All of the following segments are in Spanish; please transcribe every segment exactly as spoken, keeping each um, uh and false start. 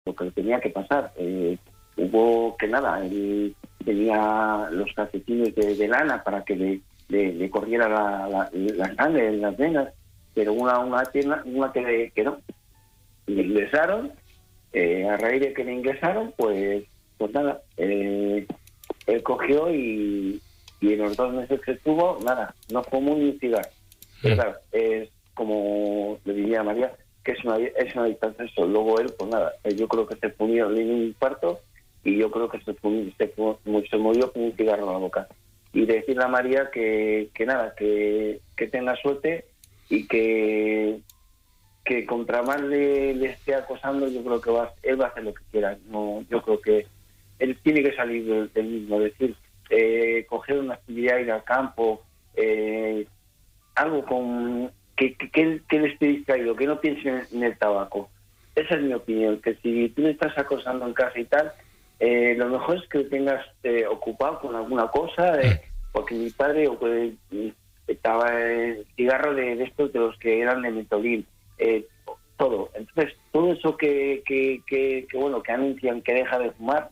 lo que tenía que pasar. Eh, hubo que nada, él tenía los calcetines de, de lana para que le, le, le corriera la, la, la sangre en las venas, pero una una pierna, una que, que no. Le ingresaron, eh, a raíz de que le ingresaron, pues, pues nada, eh, él cogió y, y en los dos meses que estuvo, nada, no fumó ni un cigarro. Pero claro, es como le diría a María, que es una, es una distancia eso. Luego él, pues nada, yo creo que se fundió en un infarto y yo creo que se, fundió, se, se murió con un cigarro en la boca. Y decirle a María que, que nada, que, que tenga suerte y que, que contra más le, le esté acosando, yo creo que va, él va a hacer lo que quiera. No, yo creo que él tiene que salir del, del mismo, es decir, eh, coger una actividad, ir al campo, eh, algo con que, que, que, él, que él esté distraído, que no piense en, en el tabaco. Esa es mi opinión, que si tú le estás acosando en casa y tal, eh, lo mejor es que lo tengas eh, ocupado con alguna cosa, eh, porque mi padre pues, estaba en cigarro de, de estos de los que eran de mentolín, eh, todo. Entonces, todo eso que, que, que, que bueno, que anuncian que deja de fumar,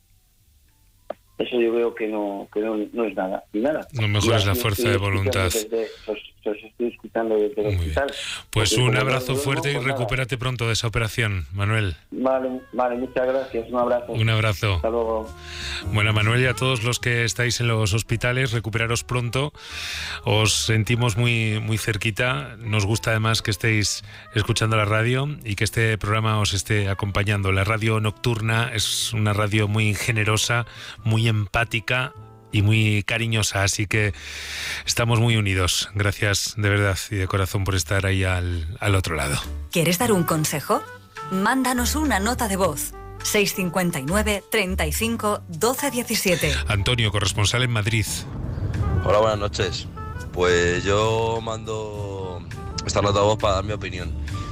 eso yo veo que no que no, no es nada, ni nada. Lo mejor es la fuerza de voluntad. Desde, os, os estoy escuchando desde el Muy hospital. Bien. Pues Porque un abrazo luego, fuerte pues y recupérate nada. Pronto de esa operación, Manuel. Vale, vale, muchas gracias, un abrazo. Un abrazo. Hasta luego. Bueno, Manuel, y a todos los que estáis en los hospitales, recuperaros pronto. Os sentimos muy, muy cerquita. Nos gusta además que estéis escuchando la radio y que este programa os esté acompañando. La radio nocturna es una radio muy generosa, muy empática y muy cariñosa, así que estamos muy unidos. Gracias de verdad y de corazón por estar ahí al, al otro lado. ¿Quieres dar un consejo? Mándanos una nota de voz. seis cinco nueve, treinta y cinco, doce diecisiete. Antonio, corresponsal en Madrid. Hola, buenas noches. Pues yo mando esta nota de voz para dar mi opinión.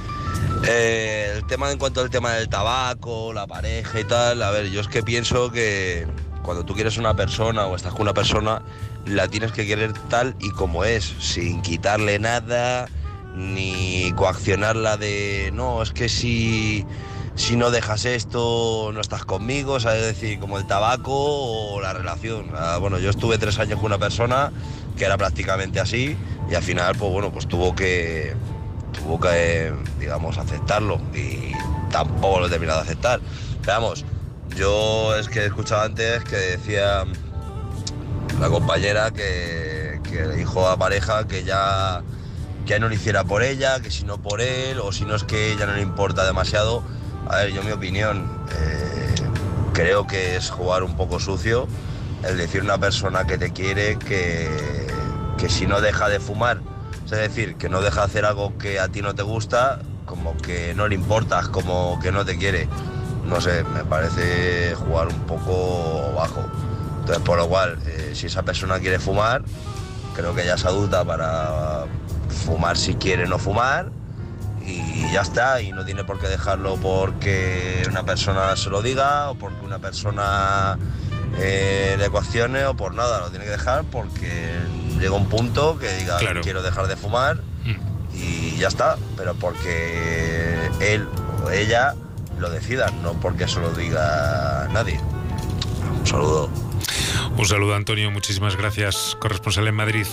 Eh, el tema en cuanto al tema del tabaco, la pareja y tal, a ver, yo es que pienso que cuando tú quieres una persona o estás con una persona, la tienes que querer tal y como es, sin quitarle nada, ni coaccionarla de, no, es que si, si no dejas esto, no estás conmigo, ¿sabes? Es decir, como el tabaco o la relación. Ah, bueno, yo estuve tres años con una persona que era prácticamente así y al final, pues bueno, pues tuvo que... tuvo que, digamos, aceptarlo y tampoco lo he terminado de aceptar. Pero vamos, yo es que he escuchado antes que decía la compañera que, que le dijo a pareja que ya, que ya no lo hiciera por ella, que si no por él, o si no es que ella no le importa demasiado. A ver, yo mi opinión, eh, creo que es jugar un poco sucio el decir a una persona que te quiere que, que si no deja de fumar, es decir, que no deja de hacer algo que a ti no te gusta, como que no le importas, como que no te quiere. No sé, me parece jugar un poco bajo. Entonces, por lo cual, eh, si esa persona quiere fumar, creo que ella es adulta para fumar si quiere no fumar y ya está, y no tiene por qué dejarlo porque una persona se lo diga o porque una persona eh, le coaccione o por nada, lo tiene que dejar porque llega un punto que diga, claro, quiero dejar de fumar mm. y ya está, pero porque él o ella lo decidan, no porque eso lo diga nadie. Un saludo. Un saludo, Antonio, muchísimas gracias, corresponsal en Madrid.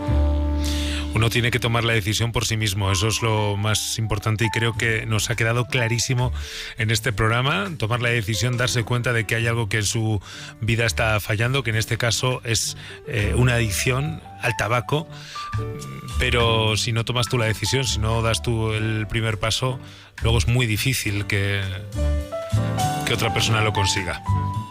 Uno tiene que tomar la decisión por sí mismo, eso es lo más importante y creo que nos ha quedado clarísimo en este programa, tomar la decisión, darse cuenta de que hay algo que en su vida está fallando, que en este caso es eh, una adicción al tabaco, pero si no tomas tú la decisión, si no das tú el primer paso, luego es muy difícil que, que otra persona lo consiga.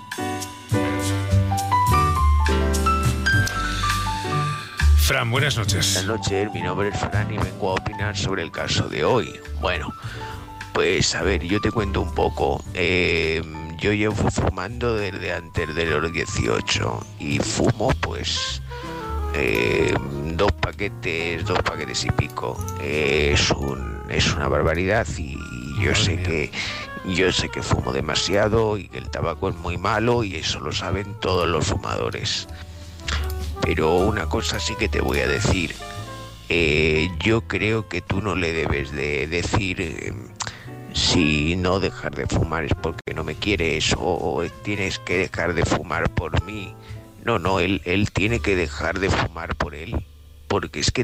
Fran, buenas noches. Buenas noches, mi nombre es Fran y vengo a opinar sobre el caso de hoy. Bueno, pues a ver, yo te cuento un poco. Eh, yo llevo fumando desde antes de los dieciocho y fumo pues eh, dos paquetes, dos paquetes y pico. Eh, es, un, es una barbaridad y yo sé que yo sé que fumo demasiado y que el tabaco es muy malo y eso lo saben todos los fumadores. Pero una cosa sí que te voy a decir, eh, yo creo que tú no le debes de decir, eh, si no dejar de fumar es porque no me quieres o, o tienes que dejar de fumar por mí. No, no, él, él tiene que dejar de fumar por él. Porque es que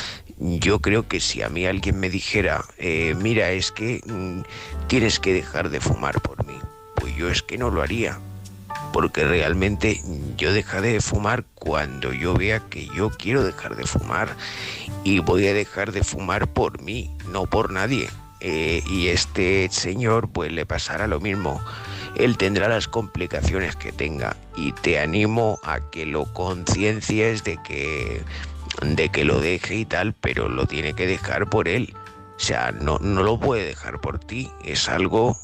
yo creo que si a mí alguien me dijera, eh, mira, es que mm, tienes que dejar de fumar por mí, pues yo es que no lo haría. Porque realmente yo dejaré de fumar cuando yo vea que yo quiero dejar de fumar. Y voy a dejar de fumar por mí, no por nadie. Eh, y este señor pues le pasará lo mismo. Él tendrá las complicaciones que tenga. Y te animo a que lo conciencias de que... de que lo deje y tal, pero lo tiene que dejar por él. O sea, no, no lo puede dejar por ti. Es algo,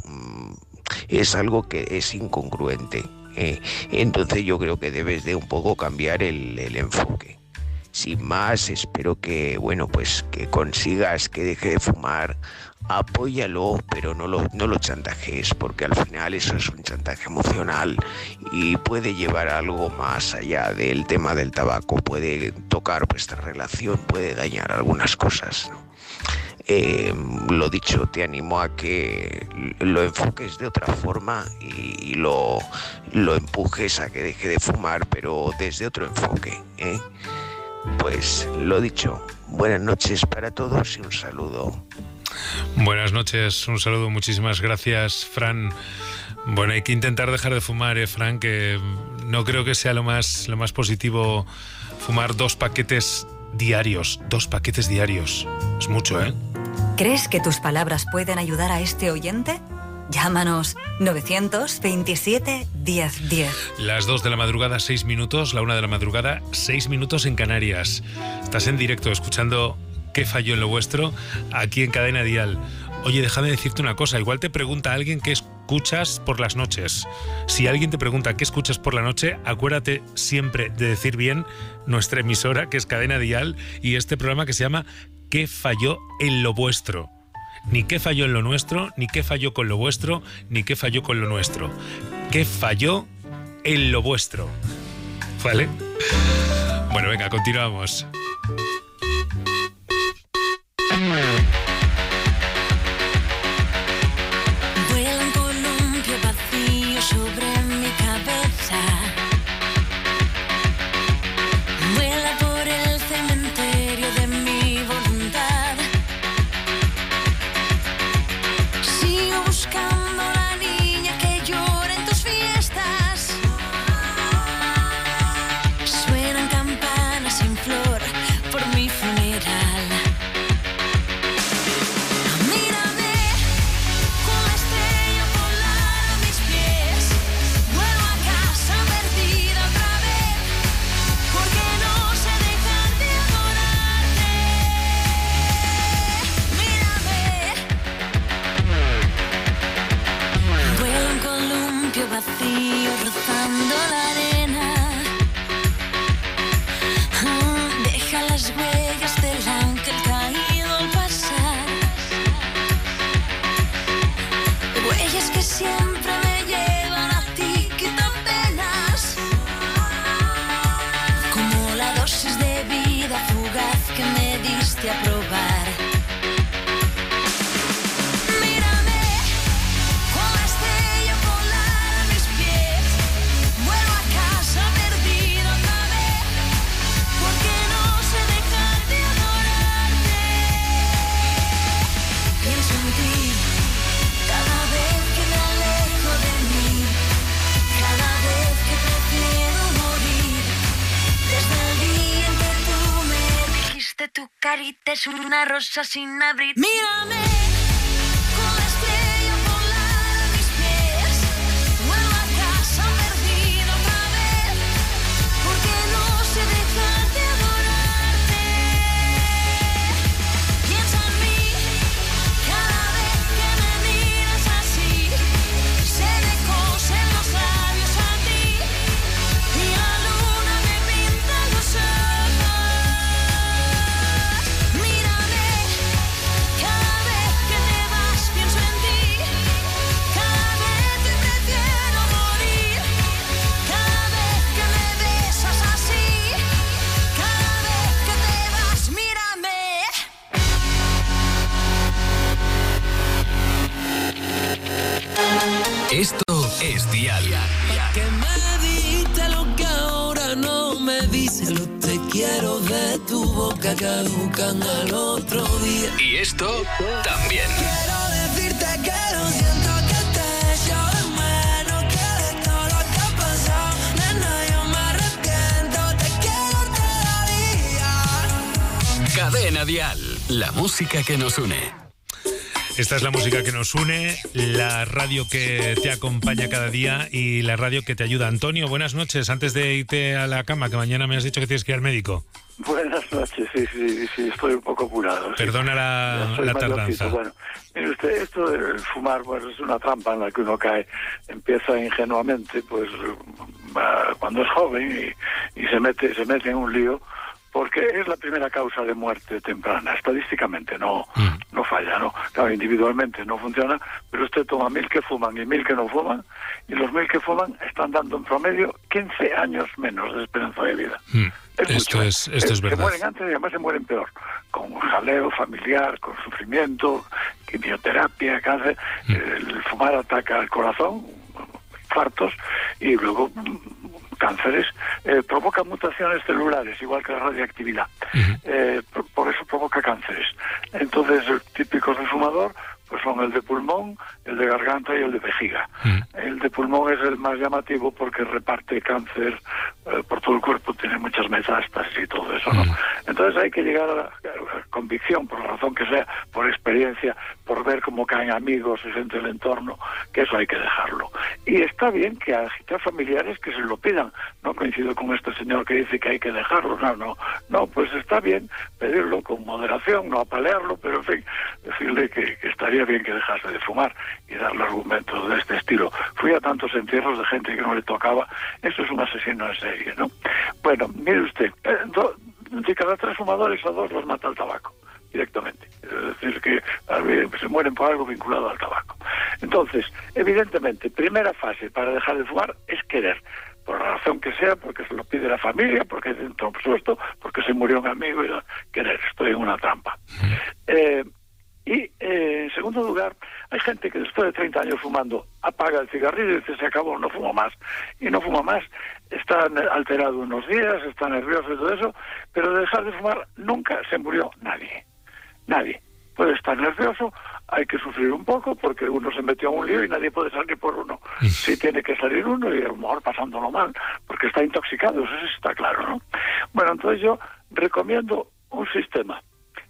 es algo que es incongruente. Eh, entonces yo creo que debes de un poco cambiar el, el enfoque. Sin más, espero que, bueno, pues que consigas que deje de fumar. Apóyalo, pero no lo, no lo chantajees, porque al final eso es un chantaje emocional y puede llevar a algo más allá del tema del tabaco. Puede tocar vuestra relación, puede dañar algunas cosas, ¿no? Eh, lo dicho, te animo a que lo enfoques de otra forma y, y lo, lo empujes a que deje de fumar, pero desde otro enfoque, ¿eh? Pues lo dicho, buenas noches para todos y un saludo. Buenas noches, un saludo, muchísimas gracias, Fran. Bueno, hay que intentar dejar de fumar, ¿eh, Fran? Que no creo que sea lo más, lo más positivo fumar dos paquetes diarios, dos paquetes diarios. Es mucho, ¿eh? ¿Crees que tus palabras pueden ayudar a este oyente? Llámanos novecientos veintisiete diez diez. Las dos de la madrugada, seis minutos, la una de la madrugada, seis minutos en Canarias. Estás en directo escuchando ¿Qué falló en lo vuestro? Aquí en Cadena Dial. Oye, déjame decirte una cosa. Igual te pregunta alguien qué escuchas por las noches. Si alguien te pregunta qué escuchas por la noche, acuérdate siempre de decir bien nuestra emisora, que es Cadena Dial, y este programa que se llama ¿Qué falló en lo vuestro? Ni qué falló en lo nuestro, ni qué falló con lo vuestro, ni qué falló con lo nuestro. ¿Qué falló en lo vuestro? ¿Vale? Bueno, venga, continuamos. Vuela un columpio vacío sobre mi cabeza. Vuela por el cementerio de mi voluntad. Sigo buscando a la niña que llora en tus fiestas. Suenan campanas sin flor por mi funeral. Vacío rozando la arena. Ah, deja las huellas del ángel caído al pasar. Huellas que siempre me llevan a ti, quitan penas. Como la dosis de vida fugaz que me diste a probar. Tu carita es una rosa sin abrir. Mírame. Con la estrella polar a mis pies. Vuelvo a casa perdido otra vez. Porque no sé dejar de adorarte. Piensa en mí cada vez que me miras así. Se me cosen los labios a ti. Y la luna me pinta los ojos. Mírame cada vez es Dial. Que me dijiste lo que ahora no me dices. Lo te quiero de tu boca caducan al otro día. Y esto también. Quiero decirte que lo siento, que te echo de menos, que de todo lo que ha pasado, nena, yo me arrepiento, te quiero todavía. Cadena Dial, la música que nos une. Esta es la música que nos une, la radio que te acompaña cada día y la radio que te ayuda. Antonio, buenas noches. Antes de irte a la cama, que mañana me has dicho que tienes que ir al médico. Buenas noches, sí, sí, sí, estoy un poco apurado. Perdona sí. la, la tardanza. Bueno, mire usted, esto de fumar, bueno, es una trampa en la que uno cae. Empieza ingenuamente, pues, cuando es joven y, y se mete, se mete en un lío, porque es la primera causa de muerte temprana. Estadísticamente no, mm. no falla, ¿no? Claro, individualmente no funciona, pero usted toma mil que fuman y mil que no fuman, y los mil que fuman están dando en promedio quince años menos de esperanza de vida. Mm. Es esto mucho, es, esto es verdad. Se mueren antes y además se mueren peor, con jaleo familiar, con sufrimiento, quimioterapia, cáncer. Mm. El fumar ataca al corazón, infartos, y luego cánceres, eh, provoca mutaciones celulares, igual que la radiactividad. Uh-huh. Eh, por, por eso provoca cánceres. Entonces, los típicos del fumador pues son el de pulmón, el de garganta y el de vejiga. Uh-huh. El de pulmón es el más llamativo porque reparte cáncer eh, por todo el cuerpo, tiene muchas metástasis y todo eso, ¿no? Uh-huh. Entonces hay que llegar a la, a la convicción, por la razón que sea, por experiencia, por ver cómo caen amigos y gente del entorno, que eso hay que dejarlo. Y está bien que agitar familiares que se lo pidan. No coincido con este señor que dice que hay que dejarlo. No, no, no, pues está bien pedirlo con moderación, no apalearlo, pero en fin, decirle que, que estaría bien que dejase de fumar y darle argumentos de este estilo. Fui a tantos entierros de gente que no le tocaba. Eso es un asesino en serie, ¿no? Bueno, mire usted, eh, do, de cada tres fumadores a dos los mata el tabaco directamente. Es decir, que se mueren por algo vinculado al tabaco. Entonces, evidentemente, primera fase para dejar de fumar es querer, por la razón que sea, porque se lo pide la familia, porque es dentro de un susto, porque se murió un amigo, y querer, estoy en una trampa. Eh, y, eh, en segundo lugar, hay gente que después de treinta años fumando apaga el cigarrillo y dice, se acabó, no fumo más, y no fuma más, está alterado unos días, está nervioso y todo eso, pero de dejar de fumar nunca se murió nadie. Nadie. Puede estar nervioso, hay que sufrir un poco porque uno se metió en un lío y nadie puede salir por uno. Sí tiene que salir uno y a lo mejor pasándolo mal, porque está intoxicado, eso sí está claro, ¿no? Bueno, entonces yo recomiendo un sistema.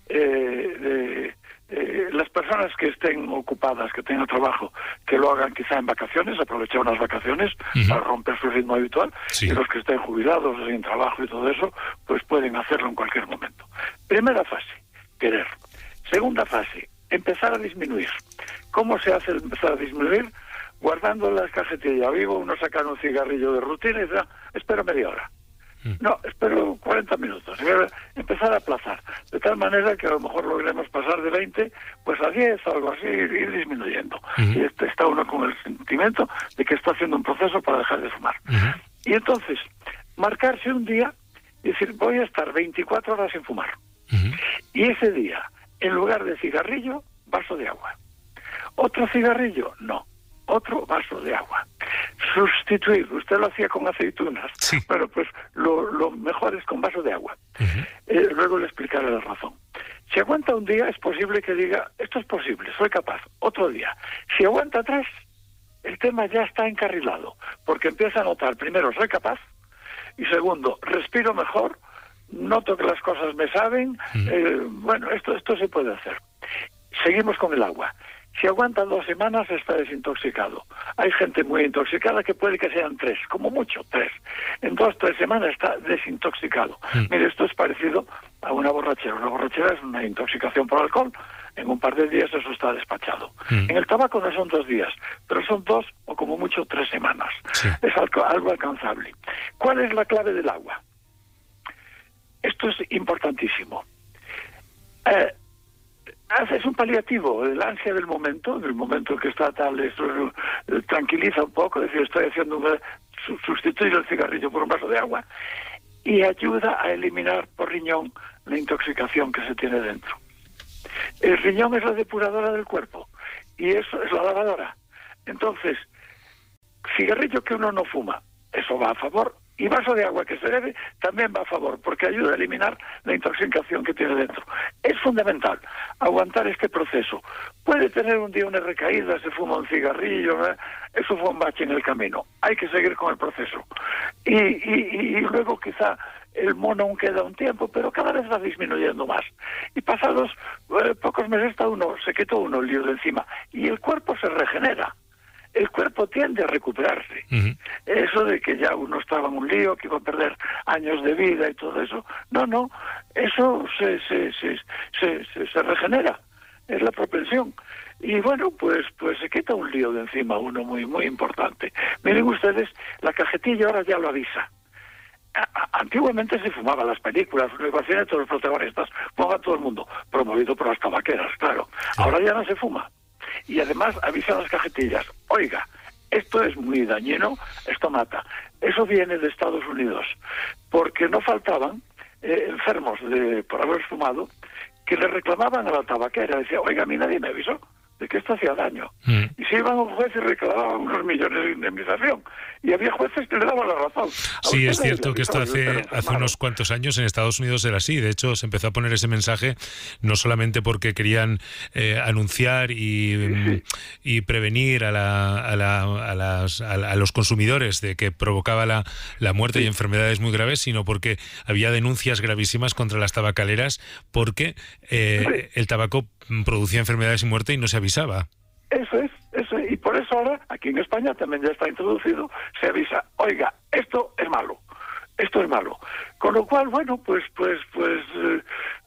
Eh, de, eh, las personas que estén ocupadas, que tengan trabajo, que lo hagan quizá en vacaciones, aprovechar unas vacaciones uh-huh. para romper su ritmo habitual, sí. Y los que estén jubilados, sin trabajo y todo eso, pues pueden hacerlo en cualquier momento. Primera fase, querer. Segunda fase, empezar a disminuir. ¿Cómo se hace empezar a disminuir? Guardando las cajetillas vivo, uno saca un cigarrillo de rutina y dice, espero media hora. Mm. No, espero cuarenta minutos. Empezar a aplazar, de tal manera que a lo mejor logremos pasar de veinte pues a diez o algo así, ir disminuyendo. Mm. Y este, está uno con el sentimiento de que está haciendo un proceso para dejar de fumar. Mm. Y entonces, marcarse un día y decir, voy a estar veinticuatro horas sin fumar. Mm. Y ese día, en lugar de cigarrillo, vaso de agua. ¿Otro cigarrillo? No. Otro vaso de agua. Sustituir. Usted lo hacía con aceitunas. Sí. Bueno, pues lo, lo mejor es con vaso de agua. Uh-huh. Eh, luego le explicaré la razón. Si aguanta un día, es posible que diga, esto es posible, soy capaz. Otro día. Si aguanta tres, el tema ya está encarrilado. Porque empieza a notar, primero, soy capaz. Y segundo, respiro mejor. Noto que las cosas me saben, mm. eh, bueno, esto esto se puede hacer. Seguimos con el agua. Si aguanta dos semanas está desintoxicado. Hay gente muy intoxicada que puede que sean tres, como mucho, tres. En dos, tres semanas está desintoxicado. Mm. Mire, esto es parecido a una borrachera. Una borrachera es una intoxicación por alcohol. En un par de días eso está despachado. Mm. En el tabaco no son dos días, pero son dos o como mucho tres semanas. Sí. Es algo, algo alcanzable. ¿Cuál es la clave del agua? Esto es importantísimo. Eh, es un paliativo, el ansia del momento, del momento que está tal, esto eh, tranquiliza un poco, es decir, estoy haciendo un, sustituir el cigarrillo por un vaso de agua, y ayuda a eliminar por riñón la intoxicación que se tiene dentro. El riñón es la depuradora del cuerpo, y eso es la lavadora. Entonces, cigarrillo que uno no fuma, eso va a favor. Y vaso de agua que se bebe también va a favor, porque ayuda a eliminar la intoxicación que tiene dentro. Es fundamental aguantar este proceso. Puede tener un día una recaída, se fuma un cigarrillo, ¿eh? Eso fue un bache en el camino. Hay que seguir con el proceso. Y, y, y luego quizá el mono aún queda un tiempo, pero cada vez va disminuyendo más. Y pasados eh, pocos meses está uno, se quitó uno el lío de encima. Y el cuerpo se regenera. El cuerpo tiende a recuperarse. Uh-huh. Eso de que ya uno estaba en un lío, que iba a perder años de vida y todo eso, no, no, eso se, se, se, se, se, se regenera, es la propensión. Y bueno, pues pues se quita un lío de encima uno muy muy importante. Miren ustedes, la cajetilla ahora ya lo avisa. A- antiguamente se fumaba las películas, las ecuaciones, todos los protagonistas, fumaba todo el mundo, promovido por las tabaqueras, claro. Sí. Ahora ya no se fuma. Y además avisan las cajetillas, oiga, esto es muy dañino, esto mata. Eso viene de Estados Unidos, porque no faltaban eh, enfermos de, por haber fumado que le reclamaban a la tabaquera, decía, oiga, a mí nadie me avisó de que esto hacía daño. Mm. Y se iban a un juez y reclamaban unos millones de indemnización. Y había jueces que le daban la razón. Sí, es cierto que esto hace, hace unos cuantos años en Estados Unidos era así. De hecho, se empezó a poner ese mensaje no solamente porque querían eh, anunciar y, sí, sí. y prevenir a, la, a, la, a, las, a, la, a los consumidores de que provocaba la, la muerte sí. y enfermedades muy graves, sino porque había denuncias gravísimas contra las tabacaleras porque eh, sí. el tabaco producía enfermedades y muerte y no se avisaba. Eso es, eso es. Y por eso ahora, aquí en España también ya está introducido, se avisa, oiga, esto es malo, esto es malo. Con lo cual, bueno, pues, pues, pues, eh,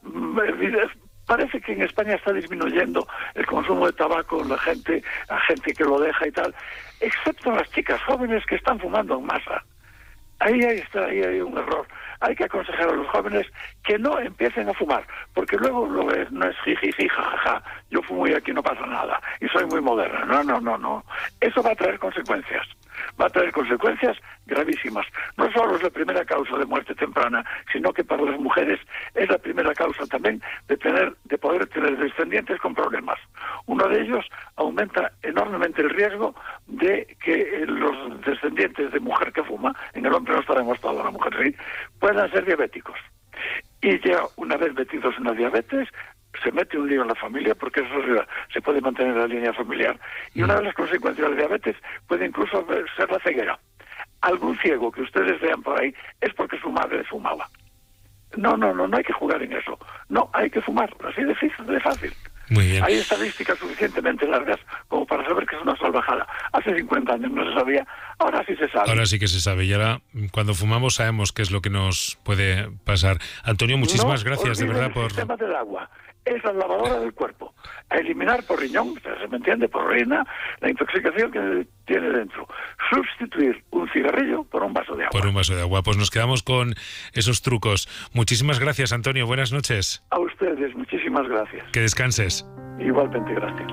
parece que en España está disminuyendo el consumo de tabaco, la gente, la gente que lo deja y tal, excepto las chicas jóvenes que están fumando en masa. Ahí, ahí está, ahí hay un error. Hay que aconsejar a los jóvenes que no empiecen a fumar, porque luego lo es, no es jiji, jajaja, yo fumo y aquí no pasa nada, y soy muy moderna. No, no, no, no. Eso va a traer consecuencias. Va a traer consecuencias gravísimas. No solo es la primera causa de muerte temprana, sino que para las mujeres es la primera causa también de tener, de poder tener descendientes con problemas. Uno de ellos aumenta enormemente el riesgo de que los descendientes de mujer que fuma, en el hombre no está demostrado, en la mujer sí, puedan ser diabéticos. Y ya una vez metidos en la diabetes, se mete un lío en la familia, porque eso se puede mantener la línea familiar. Y una de las consecuencias de la diabetes puede incluso ser la ceguera. Algún ciego que ustedes vean por ahí es porque su madre fumaba. No, no, no, no hay que jugar en eso. No, hay que fumar, así de fácil, de fácil. Muy bien. Hay estadísticas suficientemente largas como para saber que es una salvajada. Hace cincuenta años no se sabía, ahora sí se sabe. Ahora sí que se sabe. Y ahora, cuando fumamos, sabemos qué es lo que nos puede pasar. Antonio, muchísimas no gracias, de verdad, el por... el sistema del agua. Es la lavadora del cuerpo. A eliminar por riñón, se me entiende, por orina, la intoxicación que tiene dentro. Sustituir un cigarrillo por un vaso de agua. Por un vaso de agua. Pues nos quedamos con esos trucos. Muchísimas gracias, Antonio. Buenas noches. A ustedes, muchísimas gracias. Que descanses. Igualmente, gracias.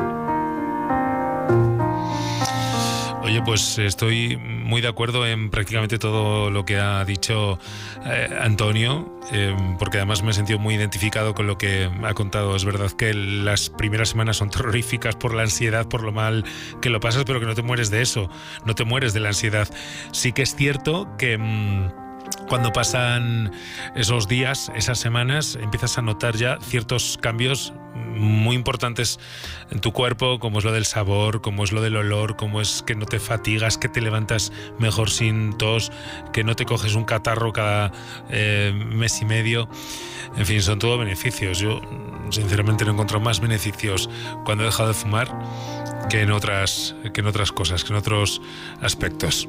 Oye, pues estoy muy de acuerdo en prácticamente todo lo que ha dicho eh, Antonio, eh, porque además me he sentido muy identificado con lo que ha contado. Es verdad que las primeras semanas son terroríficas por la ansiedad, por lo mal que lo pasas, pero que no te mueres de eso, no te mueres de la ansiedad. Sí que es cierto que... Mmm, cuando pasan esos días, esas semanas, empiezas a notar ya ciertos cambios muy importantes en tu cuerpo, como es lo del sabor, como es lo del olor, como es que no te fatigas, que te levantas mejor sin tos, que no te coges un catarro cada eh, mes y medio. En fin, son todo beneficios. Yo, sinceramente, no he encontrado más beneficios cuando he dejado de fumar que en otras, que en otras cosas, que en otros aspectos.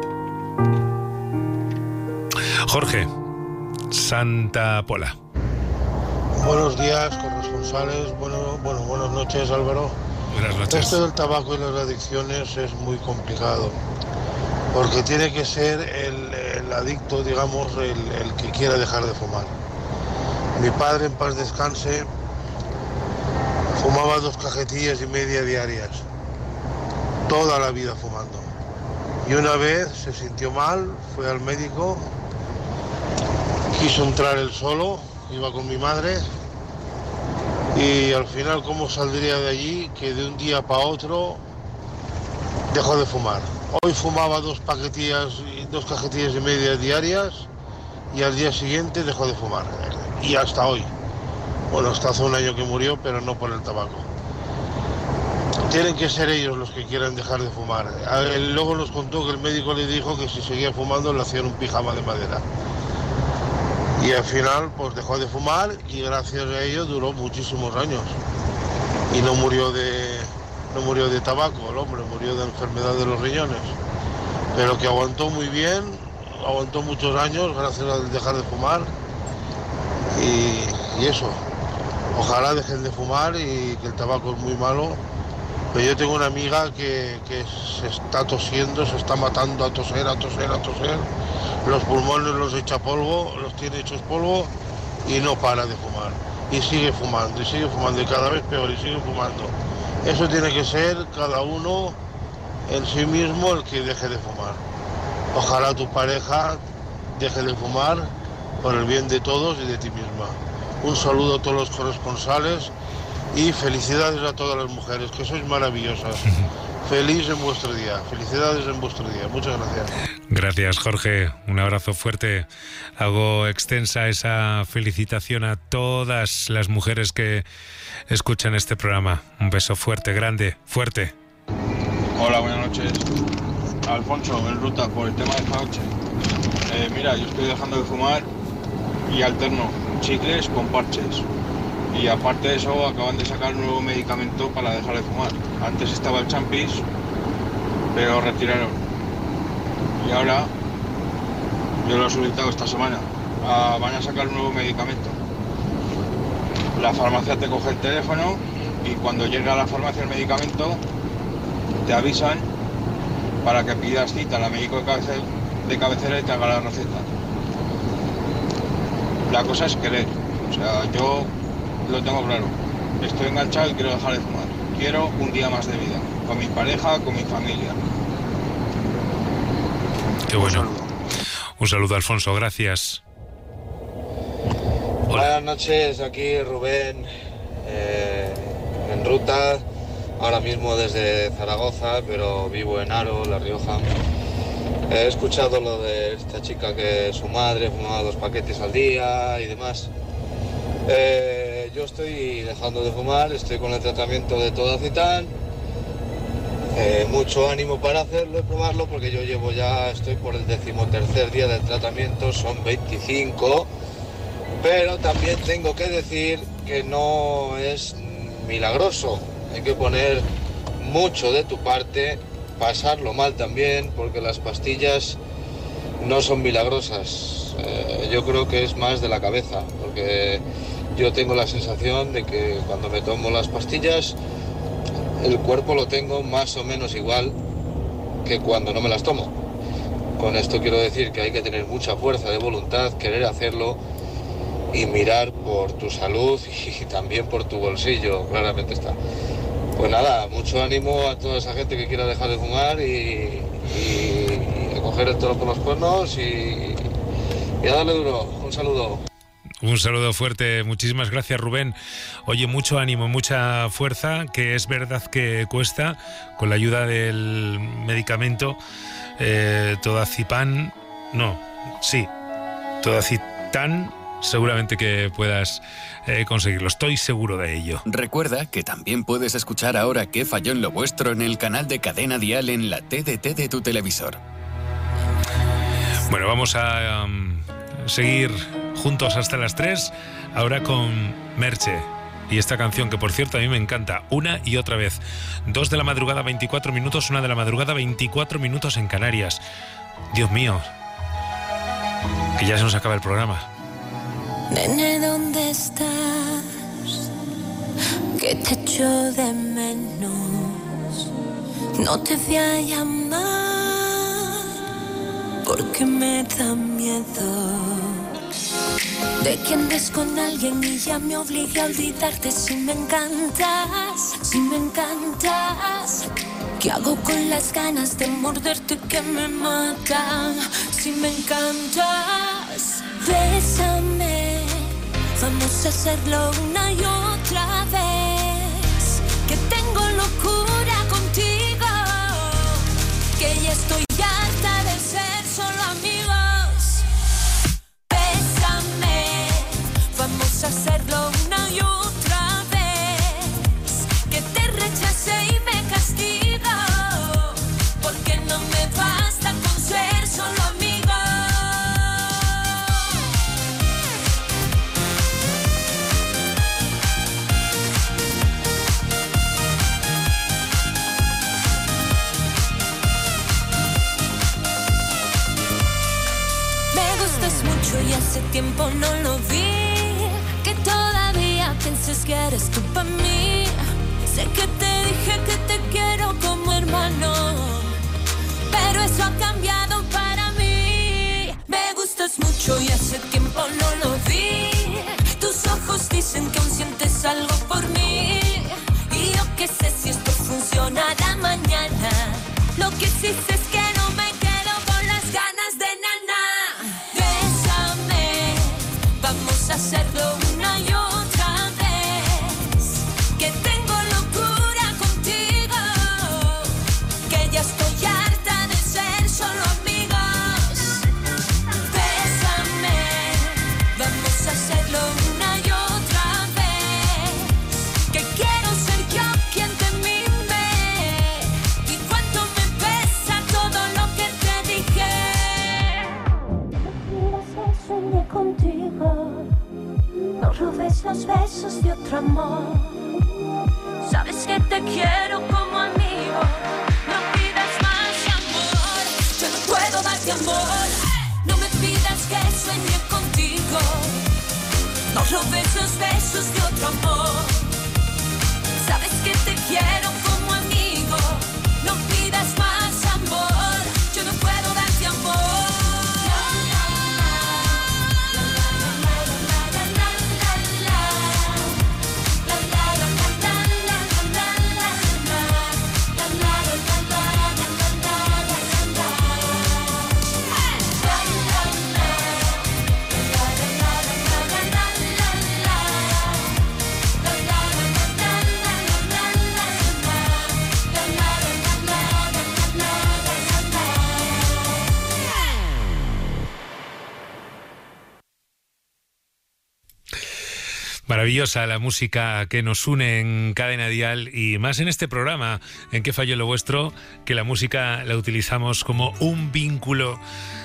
Jorge, Santa Pola. Buenos días, corresponsales. Bueno, bueno, buenas noches, Álvaro. Buenas noches. Esto del tabaco y las adicciones es muy complicado, porque tiene que ser el, el adicto, digamos, el, el que quiera dejar de fumar. Mi padre, en paz descanse, fumaba dos cajetillas y media diarias, toda la vida fumando. Y una vez se sintió mal, fue al médico, quiso entrar él solo, iba con mi madre, y al final, ¿cómo saldría de allí? Que de un día para otro dejó de fumar. Hoy fumaba dos paquetillas, dos cajetillas y media diarias y al día siguiente dejó de fumar. Y hasta hoy. Bueno, hasta hace un año que murió, pero no por el tabaco. Tienen que ser ellos los que quieran dejar de fumar. A él luego nos contó que el médico le dijo que si seguía fumando le hacían un pijama de madera. Y al final pues dejó de fumar y gracias a ello duró muchísimos años. Y no murió de, no murió de tabaco, el hombre murió de enfermedad de los riñones. Pero que aguantó muy bien, aguantó muchos años gracias al dejar de fumar. Y, y eso, ojalá dejen de fumar y que el tabaco es muy malo. Pero yo tengo una amiga que, que se está tosiendo, se está matando a toser, a toser, a toser. Los pulmones los echa polvo, los tiene hechos polvo y no para de fumar. Y sigue fumando, y sigue fumando, y cada vez peor, y sigue fumando. Eso tiene que ser cada uno en sí mismo el que deje de fumar. Ojalá tu pareja deje de fumar por el bien de todos y de ti misma. Un saludo a todos los corresponsales y felicidades a todas las mujeres, que sois maravillosas. Feliz en vuestro día, felicidades en vuestro día. Muchas gracias. Gracias, Jorge. Un abrazo fuerte. Hago extensa esa felicitación a todas las mujeres que escuchan este programa. Un beso fuerte, grande, fuerte. Hola, buenas noches. Alfonso, en ruta por el tema de esta noche. Eh, mira, yo estoy dejando de fumar y alterno chicles con parches. Y aparte de eso, acaban de sacar un nuevo medicamento para dejar de fumar. Antes estaba el champis, pero lo retiraron. Y ahora, yo lo he solicitado esta semana, ah, van a sacar un nuevo medicamento. La farmacia te coge el teléfono y cuando llega a la farmacia el medicamento, te avisan para que pidas cita al médico de cabecera, de cabecera y te haga la receta. La cosa es querer. O sea, yo lo tengo claro. Estoy enganchado y quiero dejar de fumar. Quiero un día más de vida. Con mi pareja, con mi familia. Qué bueno. Un saludo, Un saludo Alfonso. Gracias. Hola. Buenas noches. Aquí Rubén. Eh, en ruta. Ahora mismo desde Zaragoza, pero vivo en Haro, La Rioja. He escuchado lo de esta chica que su madre fumaba dos paquetes al día y demás. Eh, yo estoy dejando de fumar, estoy con el tratamiento de Todacitán. Eh, mucho ánimo para hacerlo y probarlo porque yo llevo ya, estoy por el decimotercer día del tratamiento, son veinticinco. Pero también tengo que decir que no es milagroso. Hay que poner mucho de tu parte, pasarlo mal también, porque las pastillas no son milagrosas. Eh, yo creo que es más de la cabeza, porque yo tengo la sensación de que cuando me tomo las pastillas, el cuerpo lo tengo más o menos igual que cuando no me las tomo. Con esto quiero decir que hay que tener mucha fuerza de voluntad, querer hacerlo y mirar por tu salud y también por tu bolsillo, claramente está. Pues nada, mucho ánimo a toda esa gente que quiera dejar de fumar y, y, y a coger el toro por los cuernos y, y a darle duro. Un saludo. Un saludo fuerte, muchísimas gracias Rubén. Oye, mucho ánimo, mucha fuerza, que es verdad que cuesta, con la ayuda del medicamento eh, Todazipán, no, sí, Todacitán, seguramente que puedas eh, conseguirlo, estoy seguro de ello. Recuerda que también puedes escuchar ahora Qué falló en lo vuestro en el canal de Cadena Dial en la T D T de tu televisor. Bueno, vamos a um, seguir juntos hasta las tres, ahora con Merche. Y esta canción que, por cierto, a mí me encanta, una y otra vez. Dos de la madrugada, veinticuatro minutos, una de la madrugada, veinticuatro minutos en Canarias. Dios mío, que ya se nos acaba el programa. Nene, ¿dónde estás? Que te echo de menos. No te voy a llamar porque me da miedo de que andes con alguien y ya me obligue a olvidarte. Si me encantas, si me encantas, ¿qué hago con las ganas de morderte que me matan? Si me encantas, bésame, vamos a hacerlo una y otra vez. Que tengo locura contigo, que ya estoy harta de ser solo amigos. Bésame, vamos a hacerlo una y otra vez. Que te rechacé y me castigo, porque no me basta con ser solo amigos. Me gustas mucho y hace tiempo no lo vi. Que todavía pienses que eres tú para mí. Sé que te dije que te quiero como hermano, pero eso ha cambiado para mí. Me gustas mucho y hace tiempo no lo vi. Tus ojos dicen que aún sientes algo por mí. Y yo qué sé si esto funcionará mañana. Lo que sí sé es que no me quedo con las ganas de nana. Bésame, vamos a hacerlo una y otra vez. Que tengo locura contigo, que ya estoy harta de ser solo amigos. Bésame, vamos a hacerlo una y otra vez. Que quiero ser yo quien te mime. Y cuánto me pesa todo lo que te dije. Soñé contigo, no robes los besos de otro amor. Sabes que te quiero como amigo, no pidas más amor. Yo no puedo darte amor, no me pidas que sueñe contigo. No robes los besos de otro amor. Sabes que te quiero como amigo, no pidas más amor. Yo no puedo darte amor. Maravillosa la música que nos une en Cadena Dial, y más en este programa en ¿Qué falló lo vuestro?, que la música la utilizamos como un vínculo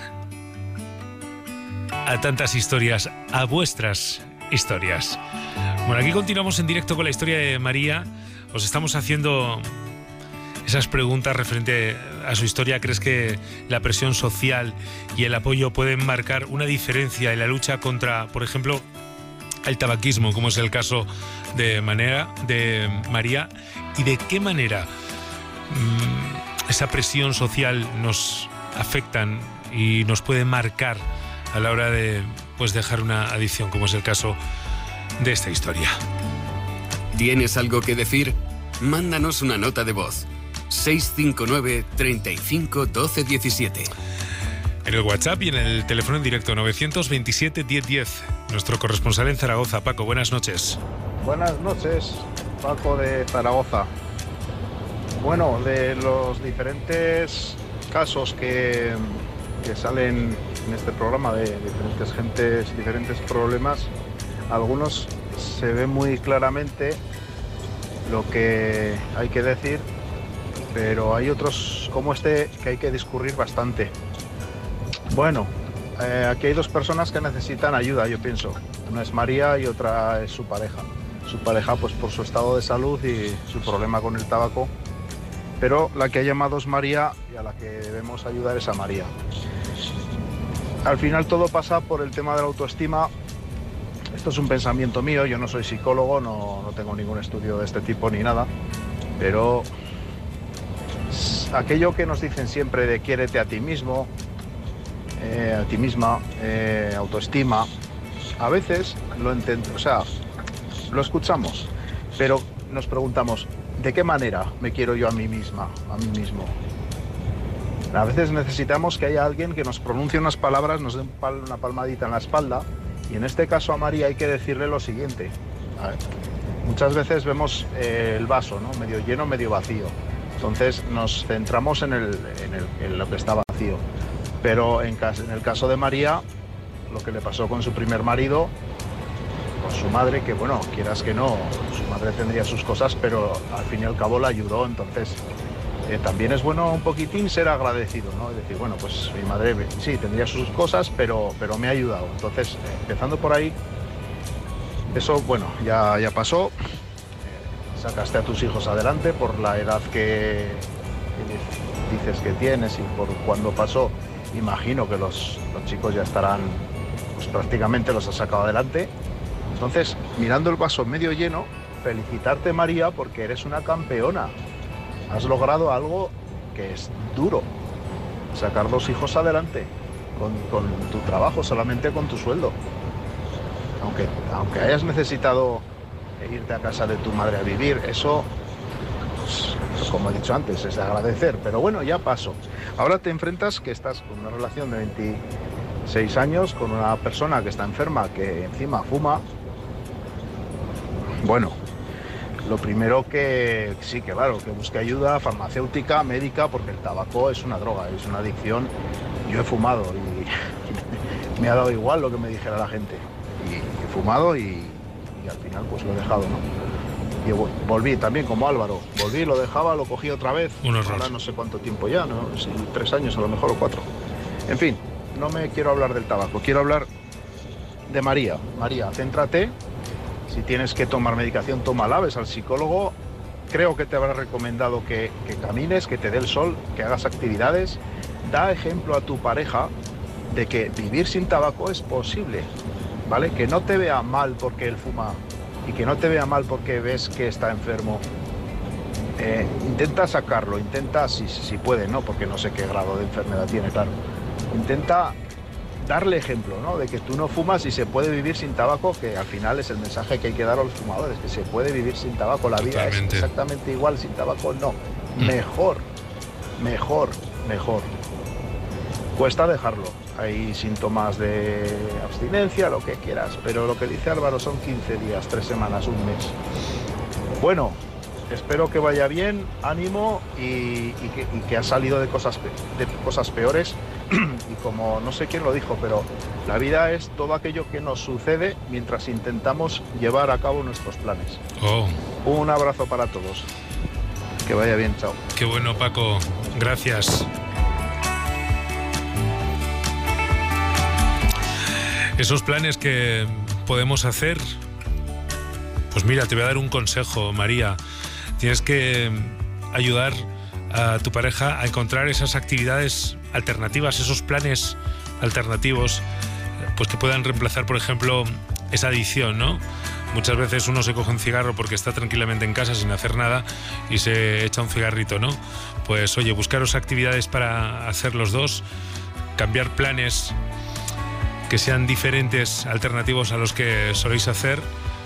a tantas historias, a vuestras historias. Bueno, aquí continuamos en directo con la historia de María. Os estamos haciendo esas preguntas referente a su historia. ¿Crees que la presión social y el apoyo pueden marcar una diferencia en la lucha contra, por ejemplo, el tabaquismo, como es el caso de, manera, de María? ¿Y de qué manera mmm, esa presión social nos afectan y nos puede marcar a la hora de pues, dejar una adicción, como es el caso de esta historia? ¿Tienes algo que decir? Mándanos una nota de voz. seis cinco nueve, treinta y cinco, doce diecisiete. En el WhatsApp y en el teléfono en directo novecientos veintisiete, diez diez. Nuestro corresponsal en Zaragoza, Paco, buenas noches. Buenas noches, Paco de Zaragoza. Bueno, de los diferentes casos que, que salen en este programa, de diferentes gentes, diferentes problemas, algunos se ve muy claramente lo que hay que decir, pero hay otros como este que hay que discurrir bastante. Bueno, eh, aquí hay dos personas que necesitan ayuda, yo pienso. Una es María y otra es su pareja. Su pareja, pues por su estado de salud y su problema con el tabaco. Pero la que ha llamado es María y a la que debemos ayudar es a María. Al final todo pasa por el tema de la autoestima. Esto es un pensamiento mío, yo no soy psicólogo, no, no tengo ningún estudio de este tipo ni nada. Pero aquello que nos dicen siempre de quiérete a ti mismo, Eh, a ti misma, eh, autoestima, a veces lo ent- o sea, lo escuchamos, pero nos preguntamos, ¿de qué manera me quiero yo a mí misma, a mí mismo? A veces necesitamos que haya alguien que nos pronuncie unas palabras, nos dé un pal- una palmadita en la espalda, y en este caso a María hay que decirle lo siguiente. A ver, muchas veces vemos eh, el vaso, ¿no? Medio lleno, medio vacío. Entonces nos centramos en, el, en, el, en lo que está vacío. Pero en, cas- en el caso de María, lo que le pasó con su primer marido, con su madre, que bueno, quieras que no, su madre tendría sus cosas, pero al fin y al cabo la ayudó. Entonces eh, también es bueno un poquitín ser agradecido, ¿no? Es decir, bueno, pues mi madre sí tendría sus cosas, pero, pero me ha ayudado. Entonces, eh, empezando por ahí, eso, bueno, ya, ya pasó. Eh, sacaste a tus hijos adelante por la edad que, que dices que tienes y por cuando pasó. Imagino que los, los chicos ya estarán, pues prácticamente los has sacado adelante. Entonces, mirando el vaso medio lleno, felicitarte, María, porque eres una campeona. Has logrado algo que es duro, sacar dos hijos adelante con, con tu trabajo, solamente con tu sueldo. Aunque, aunque hayas necesitado irte a casa de tu madre a vivir, eso, pues, como he dicho antes, es de agradecer. Pero bueno, ya pasó. Ahora te enfrentas que estás con una relación de veintiséis años, con una persona que está enferma, que encima fuma. Bueno, lo primero que sí, que claro, que busque ayuda farmacéutica, médica, porque el tabaco es una droga, es una adicción. Yo he fumado y me ha dado igual lo que me dijera la gente. Y he fumado y, y al final pues lo he dejado, ¿no? Y volví también como Álvaro, volví, lo dejaba, lo cogí otra vez. Un horror. Ahora no sé cuánto tiempo ya, ¿no? Sí, tres años a lo mejor o cuatro. En fin, no me quiero hablar del tabaco, quiero hablar de María. María, céntrate. Si tienes que tomar medicación, tómala, ves al psicólogo. Creo que te habrá recomendado que, que camines, que te dé el sol, que hagas actividades. Da ejemplo a tu pareja de que vivir sin tabaco es posible, ¿vale? Que no te vea mal porque él fuma y que no te vea mal porque ves que está enfermo. Eh, intenta sacarlo, intenta, si, si puede, ¿no? Porque no sé qué grado de enfermedad tiene, claro. Intenta darle ejemplo, ¿no? De que tú no fumas y se puede vivir sin tabaco, que al final es el mensaje que hay que dar a los fumadores, que se puede vivir sin tabaco. La vida Totalmente. es exactamente igual sin tabaco, no. Mm. Mejor, mejor, mejor. Cuesta dejarlo. Hay síntomas de abstinencia, lo que quieras, pero lo que dice Álvaro son quince días, tres semanas, un mes. Bueno, espero que vaya bien, ánimo y, y, que, y que has salido de cosas, de cosas peores. Y como no sé quién lo dijo, pero la vida es todo aquello que nos sucede mientras intentamos llevar a cabo nuestros planes. Oh. Un abrazo para todos. Que vaya bien, chao. Qué bueno, Paco. Gracias. Esos planes que podemos hacer, pues mira, te voy a dar un consejo, María. Tienes que ayudar a tu pareja a encontrar esas actividades alternativas, esos planes alternativos, pues que puedan reemplazar, por ejemplo, esa adicción, ¿no? Muchas veces uno se coge un cigarro porque está tranquilamente en casa sin hacer nada y se echa un cigarrito, ¿no? Pues oye, buscaros actividades para hacer los dos, cambiar planes que sean diferentes, alternativos a los que soléis hacer,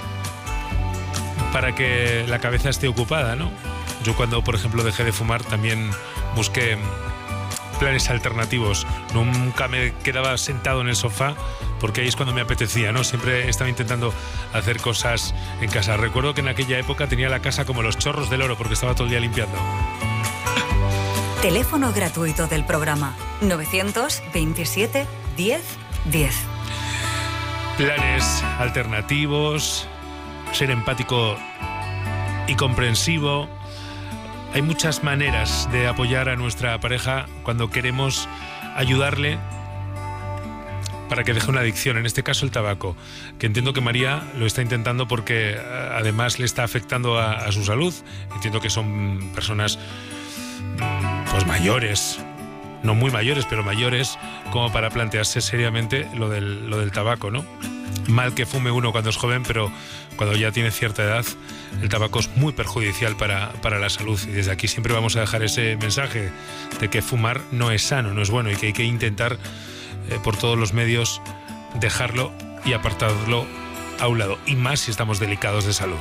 para que la cabeza esté ocupada, ¿no? Yo cuando, por ejemplo, dejé de fumar también busqué planes alternativos. Nunca me quedaba sentado en el sofá porque ahí es cuando me apetecía, ¿no? Siempre estaba intentando hacer cosas en casa. Recuerdo que en aquella época tenía la casa como los chorros del oro porque estaba todo el día limpiando. Teléfono gratuito del programa novecientos veintisiete diez diez. Planes alternativos, ser empático y comprensivo. Hay muchas maneras de apoyar a nuestra pareja cuando queremos ayudarle para que deje una adicción, en este caso el tabaco, que entiendo que María lo está intentando porque además le está afectando a, a su salud. Entiendo que son personas pues mayores, no muy mayores, pero mayores, como para plantearse seriamente lo del, lo del tabaco, ¿no? Mal que fume uno cuando es joven, pero cuando ya tiene cierta edad, el tabaco es muy perjudicial para, para la salud. Y desde aquí siempre vamos a dejar ese mensaje de que fumar no es sano, no es bueno, y que hay que intentar eh, por todos los medios dejarlo y apartarlo a un lado. Y más si estamos delicados de salud.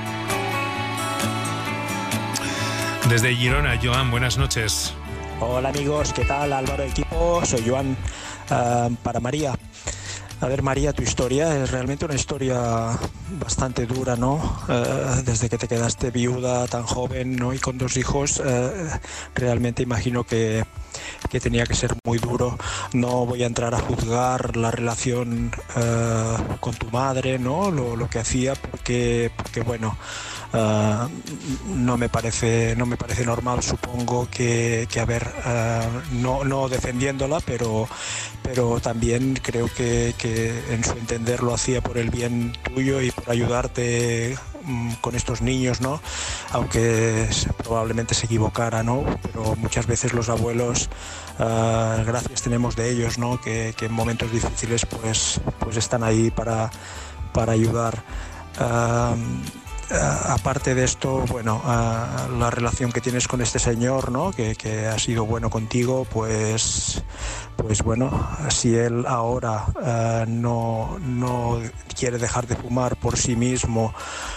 Desde Girona, Joan, buenas noches. Hola amigos, ¿qué tal? Álvaro, equipo, soy Joan. Uh, para María, A ver, María, tu historia es realmente una historia bastante dura, ¿no? Eh, desde que te quedaste viuda tan joven, ¿no? Y con dos hijos, eh, realmente imagino que, que tenía que ser muy duro. No voy a entrar a juzgar la relación eh, con tu madre, ¿no? Lo, lo que hacía, porque, porque bueno, Uh, no me parece no me parece normal, supongo que, que a ver, uh, no, no defendiéndola, pero, pero también creo que, que en su entender lo hacía por el bien tuyo y por ayudarte um, con estos niños, ¿no? Aunque probablemente se equivocara, ¿no? Pero muchas veces los abuelos, uh, gracias tenemos de ellos, ¿no? Que, que en momentos difíciles pues, pues están ahí para, para ayudar. Uh, Uh, aparte de esto, bueno, uh, la relación que tienes con este señor, ¿no? Que, que ha sido bueno contigo, pues, pues bueno, si él ahora uh, no, no quiere dejar de fumar por sí mismo,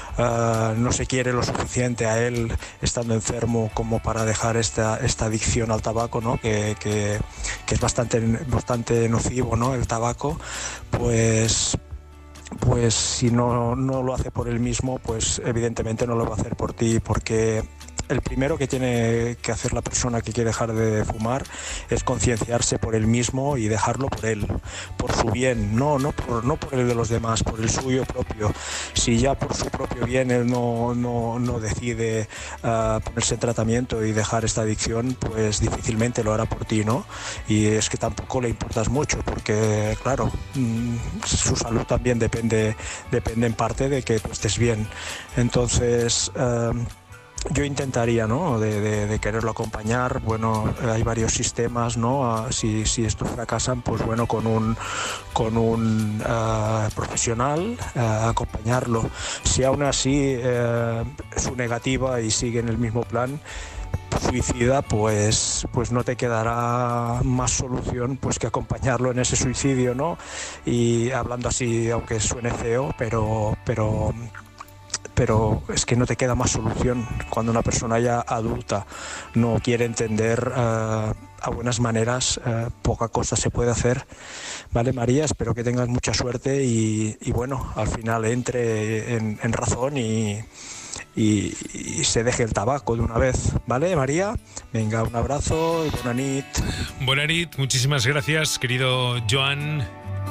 uh, no se quiere lo suficiente a él estando enfermo como para dejar esta, esta adicción al tabaco, ¿no? Que, que, que es bastante, bastante nocivo, ¿no? El tabaco, pues... pues si no, no lo hace por él mismo, pues evidentemente no lo va a hacer por ti, porque el primero que tiene que hacer la persona que quiere dejar de fumar es concienciarse por él mismo y dejarlo por él, por su bien, no, no, por, no por el de los demás, por el suyo propio. Si ya por su propio bien él no, no, no decide uh, ponerse en tratamiento y dejar esta adicción, pues difícilmente lo hará por ti, ¿no? Y es que tampoco le importas mucho, porque claro, mmm, su salud también depende, depende en parte de que tú estés bien. Entonces... Uh, Yo intentaría, ¿no? de, de, de quererlo acompañar. Bueno, hay varios sistemas, ¿no? Si, si estos fracasan, pues bueno, con un, con un uh, profesional, uh, acompañarlo. Si aún así uh, su negativa y sigue en el mismo plan suicida, pues, pues no te quedará más solución pues que acompañarlo en ese suicidio, ¿no? Y hablando así, aunque suene feo, pero... pero pero es que no te queda más solución. Cuando una persona ya adulta no quiere entender uh, a buenas maneras, uh, poca cosa se puede hacer. Vale, María, espero que tengas mucha suerte y, y bueno, al final entre en, en razón y, y, y se deje el tabaco de una vez. ¿Vale, María? Venga, un abrazo y buena nit. Buena nit, muchísimas gracias, querido Joan.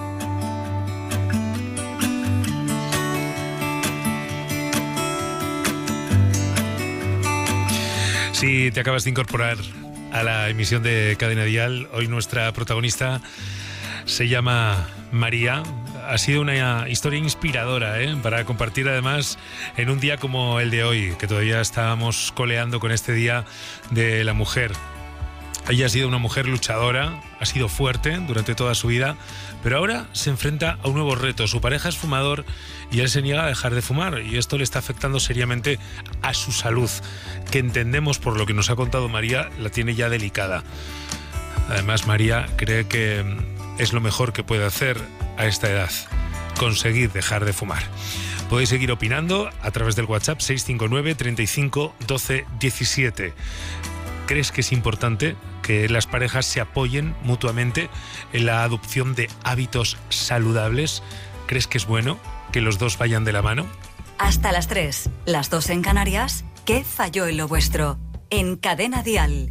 Si te acabas de incorporar a la emisión de Cadena Dial, hoy nuestra protagonista se llama María. Ha sido una historia inspiradora, ¿eh? Para compartir además en un día como el de hoy, que todavía estábamos coleando con este Día de la Mujer. Ella ha sido una mujer luchadora, ha sido fuerte durante toda su vida, pero ahora se enfrenta a un nuevo reto. Su pareja es fumador y él se niega a dejar de fumar, y esto le está afectando seriamente a su salud, que entendemos por lo que nos ha contado María, la tiene ya delicada. Además, María cree que es lo mejor que puede hacer a esta edad, conseguir dejar de fumar. Podéis seguir opinando a través del WhatsApp seis cinco nueve, treinta y cinco, doce, diecisiete. ¿Crees que es importante que las parejas se apoyen mutuamente en la adopción de hábitos saludables? ¿Crees que es bueno que los dos vayan de la mano? Hasta las tres, las dos en Canarias. ¿Qué falló en lo vuestro? En Cadena Dial.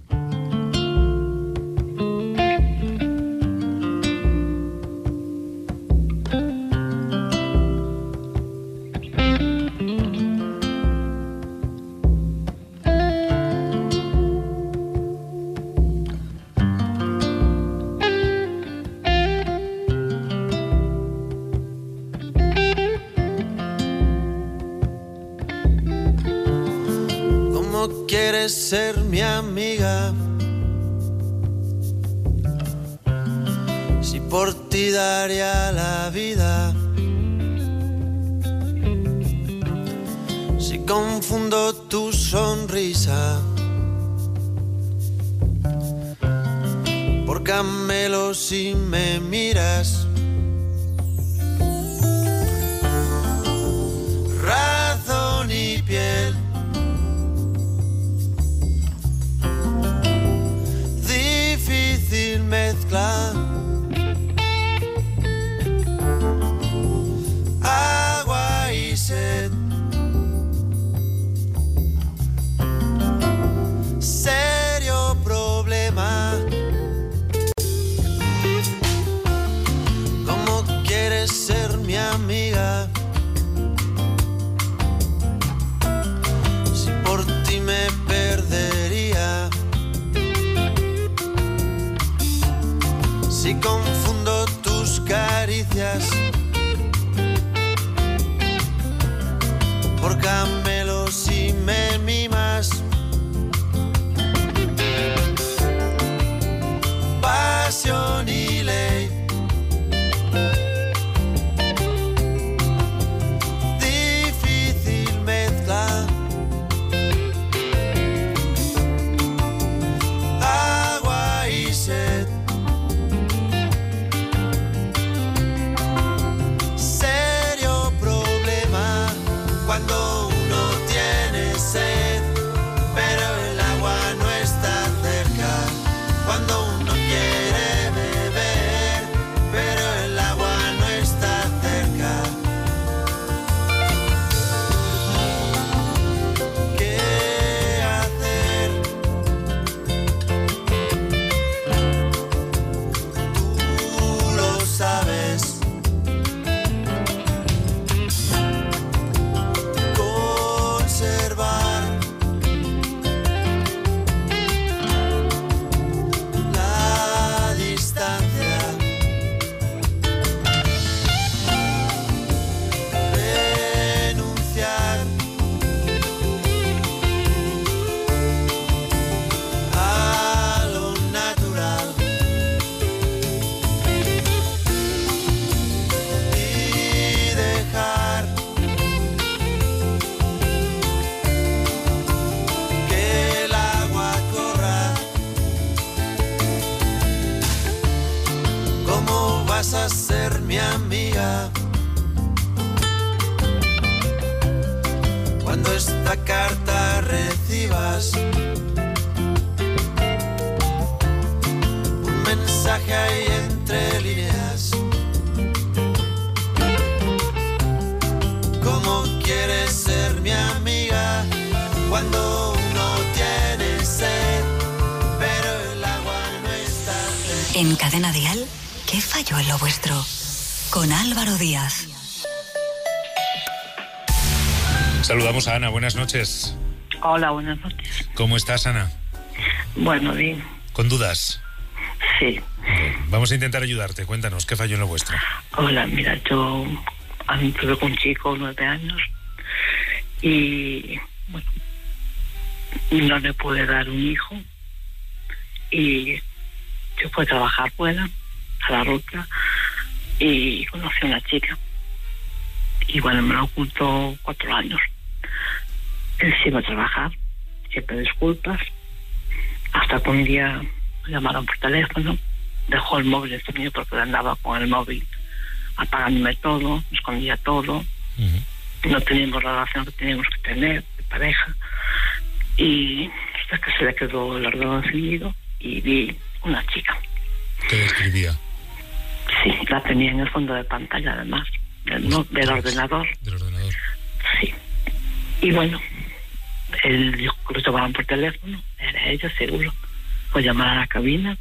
Ser mi amiga, si por ti daría la vida, si confundo tu sonrisa por camelo si me miras, razón y piel. Mezcla si confundo tus caricias por camelos si me mimas. Pasión y ley, difícil mezcla. Agua y sed, serio problema cuando uno tiene sed, pero el agua no está cerca. Cuando uno quiere beber, pero el agua no está cerca. ¿Qué hacer? Tú lo sabes. Conservar la distancia, renunciar a lo natural y dejar que el agua corra. ¿Cómo vas a ser mi amiga cuando esta carta recibas un mensaje ahí entre líneas? ¿Cómo quieres ser mi amiga cuando uno tiene sed, pero el agua no está cerca? En Cadena Dial, ¿qué falló en lo vuestro? Con Álvaro Díaz. Saludamos a Ana, buenas noches. Hola, buenas noches. ¿Cómo estás, Ana? Bueno, bien. ¿Con dudas? Sí. Vamos a intentar ayudarte, cuéntanos, ¿qué falló en lo vuestro? Hola, mira, yo a mí tuve con un chico nueve años y, bueno, no le pude dar un hijo y yo fui a trabajar fuera, a la ruta, y conocí a una chica y, bueno, me lo ocultó cuatro años. Él se iba a trabajar, siempre disculpas, hasta que un día me llamaron por teléfono, dejó el móvil encendido porque andaba con el móvil apagándome todo, me escondía todo. Uh-huh. No teníamos la relación que teníamos que tener de pareja, y hasta que se le quedó el ordenador encendido y vi una chica. ¿Qué describía? Sí, la tenía en el fondo de pantalla, además, del, no, del ordenador. Del ordenador. Sí. Y bueno, él dijo que lo tomaban por teléfono, era ella seguro. Fue llamar a la cabina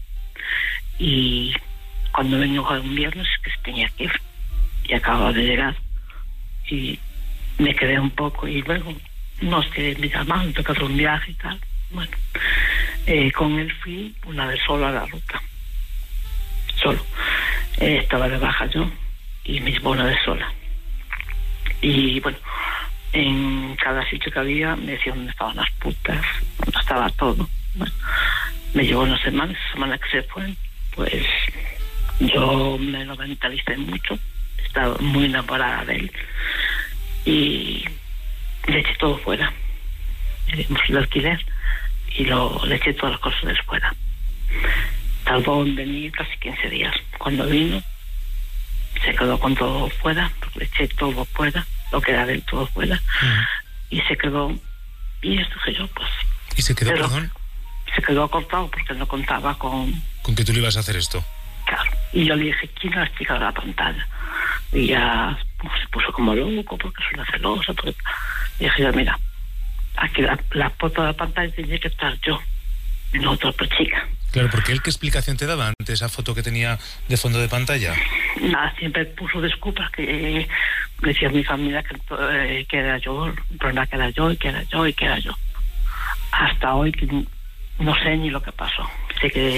y cuando vengo un viernes que se tenía que ir y acababa de llegar y me quedé un poco y luego no sé, me llamaron, tengo que hacer un viaje y tal. Bueno, eh, con él fui una vez solo a la ruta, solo. Eh, estaba de baja yo y me llevó una vez sola. Y bueno, en cada sitio que había me decían dónde estaban las putas, dónde estaba todo. Bueno, me llevó una semana, esa semana que se fue, pues yo me lo mentalicé mucho, estaba muy enamorada de él y le eché todo fuera. Le dimos el alquiler y lo, le eché todas las cosas de fuera. Tardó en venir casi quince días. Cuando vino, se quedó con todo fuera, porque le eché todo fuera, lo que era de él todo fuera, uh-huh. Y se quedó, y esto que yo, pues... ¿Y se quedó, pero, perdón? Se quedó cortado porque no contaba con... ¿Con que tú le ibas a hacer esto? Claro. Y yo le dije, ¿quién es la chica de la pantalla? Y ya pues, se puso como loco porque es una celosa. Porque... Y dije yo, mira, aquí la, la foto de la pantalla tenía que estar yo, no otra chica. Claro, porque él, ¿qué explicación te daba ante esa foto que tenía de fondo de pantalla? Nada, siempre puso disculpas, que eh, decía a mi familia que, eh, que era yo, el problema que era yo, y que era yo, y que era yo. Hasta hoy que no sé ni lo que pasó. Sé que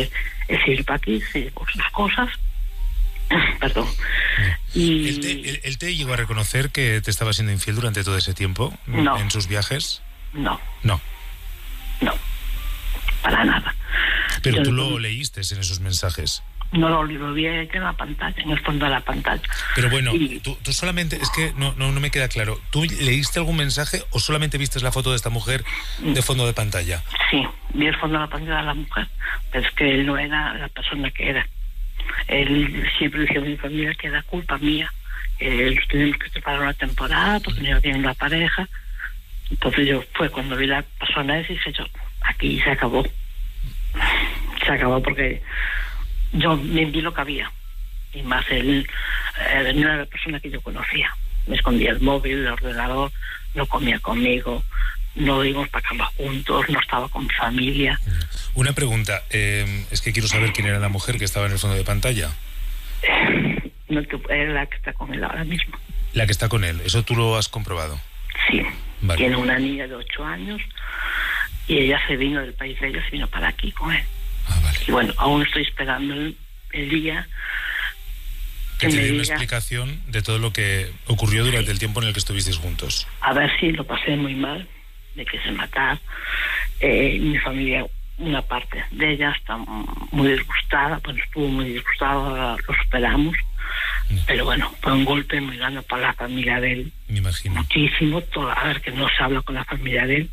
Él se iba para aquí, se llevó sus cosas. Perdón. Y... ¿Él te, él, él te llegó a reconocer que te estaba siendo infiel durante todo ese tiempo? No. ¿En sus viajes? No. No. No. Para nada. Pero Yo tú no- lo leíste en esos mensajes. No lo, lo vi en la pantalla, en el fondo de la pantalla. Pero bueno, tú, tú solamente, es que no, no, no me queda claro. ¿Tú leíste algún mensaje o solamente viste la foto de esta mujer de fondo de pantalla? Sí, vi el fondo de la pantalla de la mujer, pero es que él no era la persona que era. Él siempre decía a mi familia que era culpa mía. Eh, tuvimos que separar una temporada porque no tienen la pareja. Entonces yo fue cuando vi la persona esa y dije yo, aquí se acabó. Se acabó porque yo me vi lo que había. Y más él, eh, no era la persona que yo conocía. Me escondía el móvil, el ordenador, no comía conmigo, no íbamos para cama juntos, no estaba con mi familia. Una pregunta, eh, es que quiero saber quién era la mujer que estaba en el fondo de pantalla. No te- era la que está con él ahora mismo. La que está con él, ¿eso tú lo has comprobado? Sí. Vale. Tiene una niña de ocho años y ella se vino del país de ella, se vino para aquí con él. Y bueno, aún estoy esperando el, el día Que que te me dé una diga, explicación de todo lo que ocurrió durante el tiempo en el que estuvisteis juntos. a ver si lo pasé muy mal, de que se matar. Eh, mi familia, una parte de ella está muy disgustada, pues estuvo muy disgustada, ahora lo superamos. Pero bueno, fue un golpe muy grande para la familia de él. Me imagino. Muchísimo, todo, a ver que no se habla con la familia de él.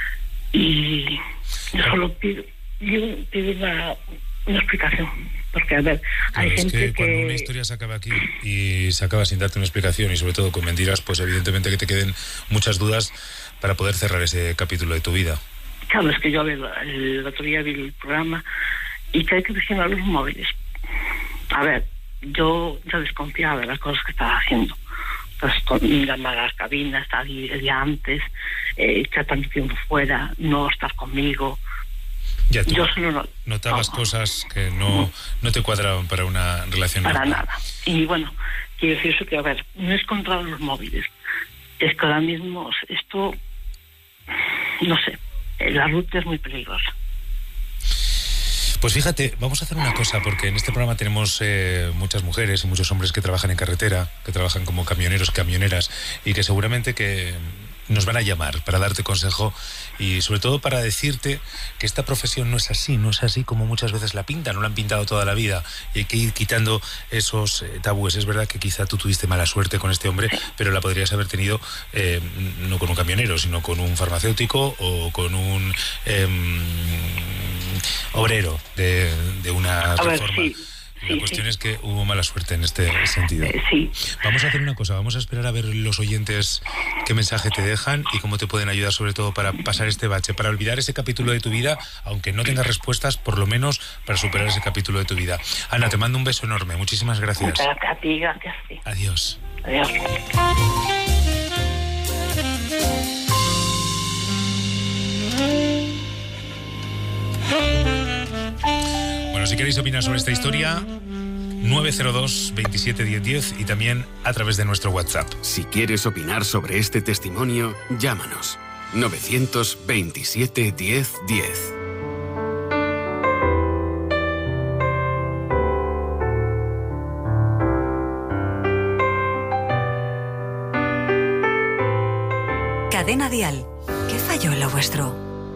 Y yo solo pido, pido, pido una, una explicación. Porque, a ver, Claro, hay es gente que que... cuando una historia se acaba aquí y se acaba sin darte una explicación y sobre todo con mentiras, pues evidentemente que te queden muchas dudas para poder cerrar ese capítulo de tu vida. Claro, es que yo el, el otro día vi el programa y que hay que vigilar los móviles. A ver, yo ya desconfiaba de las cosas que estaba haciendo. Pues con llamar a las cabinas, estar ahí el día antes, eh, estar tanto tiempo fuera, no estar conmigo. Ya tú Yo solo no, notabas cosas que no, no te cuadraban para una relación para normal. nada. Y bueno, quiero decir eso que, a ver, no es contra los móviles. Es que ahora mismo esto, no sé, eh, la ruta es muy peligrosa. Pues fíjate, vamos a hacer una cosa, porque en este programa tenemos eh, muchas mujeres y muchos hombres que trabajan en carretera, que trabajan como camioneros, camioneras, y que seguramente que nos van a llamar para darte consejo y sobre todo para decirte que esta profesión no es así, no es así como muchas veces la pintan, no la han pintado toda la vida y hay que ir quitando esos eh, tabúes. Es verdad que quizá tú tuviste mala suerte con este hombre, pero la podrías haber tenido eh, no con un camionero, sino con un farmacéutico o con un eh, obrero de, de una A ver, reforma. sí. La cuestión es que hubo mala suerte en este sentido. Sí. Vamos a hacer una cosa, vamos a esperar a ver los oyentes qué mensaje te dejan y cómo te pueden ayudar sobre todo para pasar este bache, para olvidar ese capítulo de tu vida, aunque no tengas respuestas, por lo menos para superar ese capítulo de tu vida. Ana, te mando un beso enorme, muchísimas gracias. Gracias a ti, gracias a ti. Adiós. Adiós. Bueno, si queréis opinar sobre esta historia, nueve cero dos, veintisiete diez diez y también a través de nuestro WhatsApp. Si quieres opinar sobre este testimonio, llámanos. novecientos veintisiete diez diez. Cadena Dial. ¿Qué falló en lo vuestro?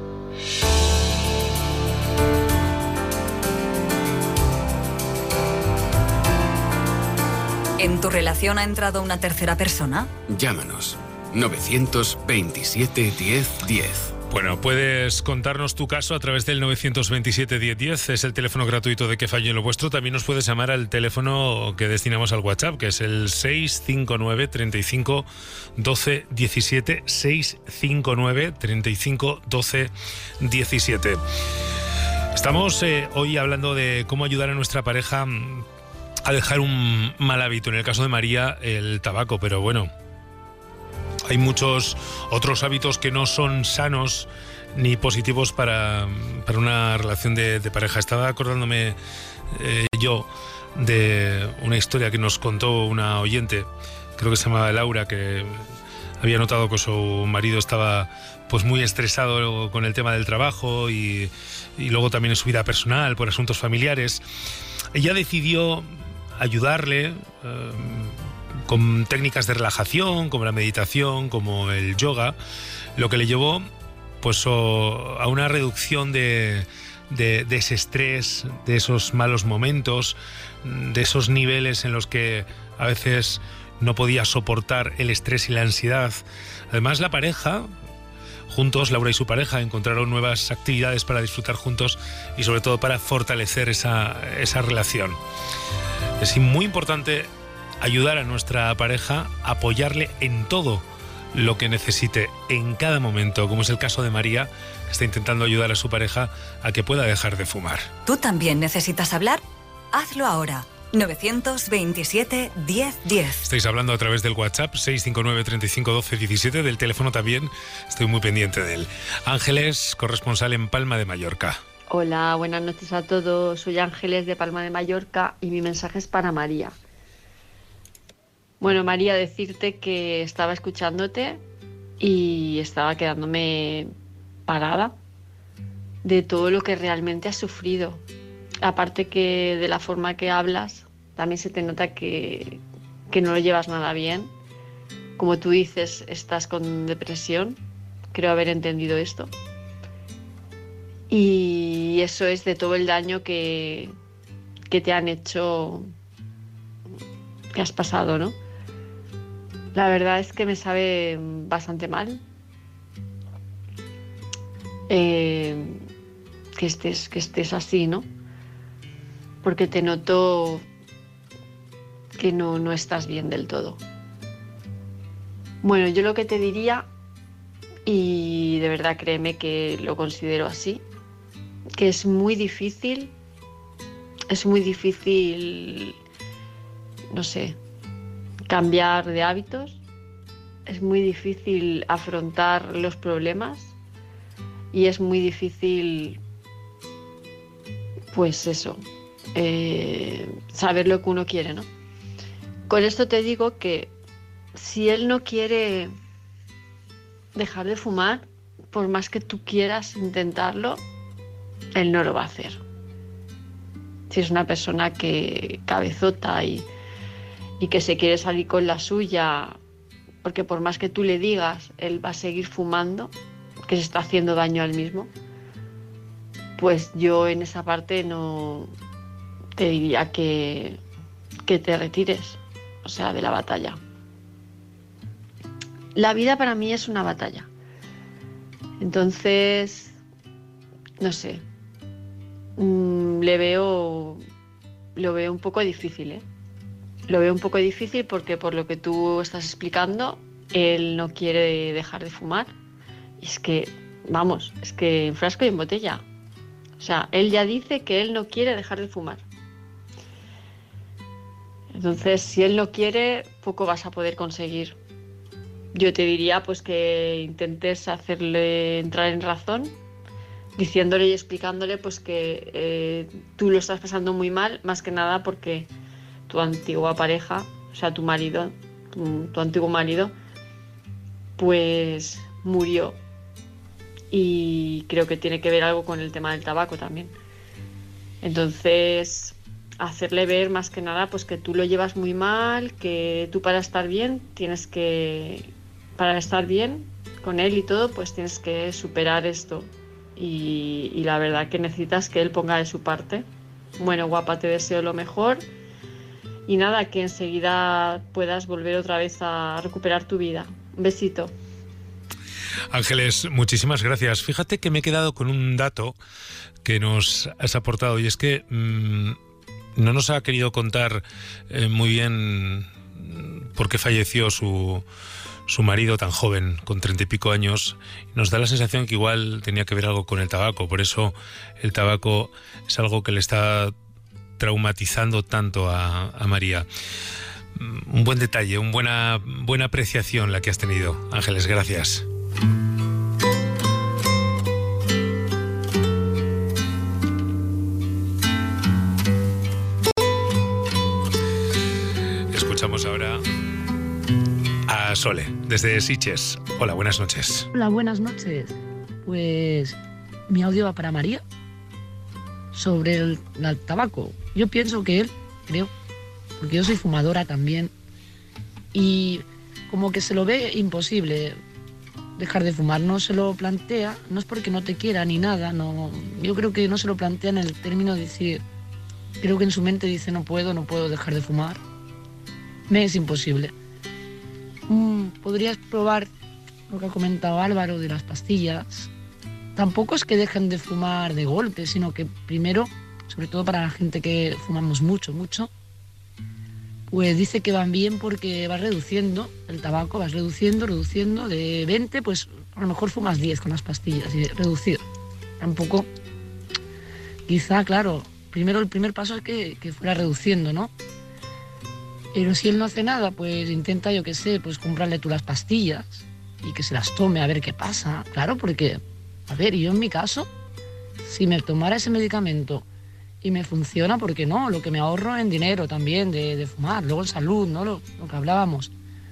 ¿En tu relación ha entrado una tercera persona? Llámanos. novecientos veintisiete diez diez. Bueno, puedes contarnos tu caso a través del novecientos veintisiete diez diez, es el teléfono gratuito de Que Fallo en lo Vuestro. También nos puedes llamar al teléfono que destinamos al WhatsApp, que es el seis cinco nueve, treinta y cinco, doce diecisiete, seis cinco nueve, treinta y cinco, doce diecisiete. Estamos eh, hoy hablando de cómo ayudar a nuestra pareja a dejar un mal hábito. En el caso de María, el tabaco, pero bueno, hay muchos otros hábitos que no son sanos ni positivos para, para una relación de, de pareja. Estaba acordándome eh, yo de una historia que nos contó una oyente, creo que se llamaba Laura, que había notado que su marido estaba pues muy estresado con el tema del trabajo y, y luego también en su vida personal por asuntos familiares. Ella decidió ayudarle eh, con técnicas de relajación, como la meditación, como el yoga, lo que le llevó pues o, a una reducción de, de, de ese estrés, de esos malos momentos, de esos niveles en los que a veces no podía soportar el estrés y la ansiedad. Además, la pareja, juntos, Laura y su pareja, encontraron nuevas actividades para disfrutar juntos y sobre todo para fortalecer esa, esa relación. Es muy importante ayudar a nuestra pareja, apoyarle en todo lo que necesite en cada momento, como es el caso de María, que está intentando ayudar a su pareja a que pueda dejar de fumar. ¿Tú también necesitas hablar? Hazlo ahora. novecientos veintisiete, diez diez. Estáis hablando a través del WhatsApp seis cinco nueve, treinta y cinco, doce, diecisiete, del teléfono también, estoy muy pendiente de él. Ángeles, corresponsal en Palma de Mallorca. Hola, buenas noches a todos. Soy Ángeles de Palma de Mallorca y mi mensaje es para María. Bueno, María, decirte que estaba escuchándote y estaba quedándome parada de todo lo que realmente has sufrido. Aparte que de la forma que hablas, también se te nota que, que no lo llevas nada bien. Como tú dices, estás con depresión. Creo haber entendido esto. Y eso es de todo el daño que, que te han hecho, que has pasado, ¿no? La verdad es que me sabe bastante mal eh, que estés, que estés así, ¿no? Porque te noto que no, no estás bien del todo. Bueno, yo lo que te diría, y de verdad créeme que lo considero así, que es muy difícil, es muy difícil, no sé, cambiar de hábitos, es muy difícil afrontar los problemas y es muy difícil, pues eso, eh, saber lo que uno quiere, ¿no? Con esto te digo que si él no quiere dejar de fumar, por más que tú quieras intentarlo, él no lo va a hacer. Si es una persona que cabezota y, y que se quiere salir con la suya, porque por más que tú le digas, él va a seguir fumando, que se está haciendo daño al mismo, pues yo en esa parte no te diría que, que te retires, o sea, de la batalla. La vida para mí es una batalla. Entonces, no sé, mmm, le veo, lo veo un poco difícil, ¿eh? Lo veo un poco difícil porque por lo que tú estás explicando, él no quiere dejar de fumar. Y es que, vamos, es que en frasco y en botella. O sea, él ya dice que él no quiere dejar de fumar. Entonces, si él no quiere, poco vas a poder conseguir. Yo te diría pues que intentes hacerle entrar en razón, diciéndole y explicándole pues que eh, tú lo estás pasando muy mal, más que nada porque tu antigua pareja, o sea, tu marido, tu, tu antiguo marido, pues murió. Y creo que tiene que ver algo con el tema del tabaco también. Entonces, hacerle ver más que nada pues que tú lo llevas muy mal, que tú para estar bien tienes que, para estar bien con él y todo, pues tienes que superar esto. Y, y la verdad que necesitas que él ponga de su parte. Bueno, guapa, te deseo lo mejor. Y nada, que enseguida puedas volver otra vez a recuperar tu vida. Un besito. Ángeles, muchísimas gracias. Fíjate que me he quedado con un dato que nos has aportado y es que mmm, no nos ha querido contar eh, muy bien por qué falleció su, su marido tan joven, con treinta y pico años. Nos da la sensación que igual tenía que ver algo con el tabaco, por eso el tabaco es algo que le está traumatizando tanto a, a María. Un buen detalle, una buena, buena apreciación la que has tenido. Ángeles, gracias. Escuchamos ahora a llama Sole, desde Sitges. Hola, buenas noches. Hola, buenas noches. Pues mi audio va para María sobre el, el tabaco. Yo pienso que él, creo, porque yo soy fumadora también, y como que se lo ve imposible dejar de fumar, no se lo plantea, no es porque no te quiera ni nada, no, yo creo que no se lo plantea en el término de decir, creo que en su mente dice no puedo, no puedo dejar de fumar, me es imposible. Mm, podrías probar lo que ha comentado Álvaro de las pastillas. Tampoco es que dejen de fumar de golpe, sino que primero, sobre todo para la gente que fumamos mucho, mucho, pues dice que van bien porque vas reduciendo el tabaco, vas reduciendo, reduciendo, de veinte, pues a lo mejor fumas diez con las pastillas, y reducir. Tampoco, quizá, claro, primero el primer paso es que, que fuera reduciendo, ¿no? Pero si él no hace nada, pues intenta, yo qué sé, pues comprarle tú las pastillas y que se las tome a ver qué pasa. Claro, porque, a ver, yo en mi caso, si me tomara ese medicamento y me funciona, ¿por qué no? Lo que me ahorro en dinero también de, de fumar, luego en salud, ¿no? Lo, lo que hablábamos.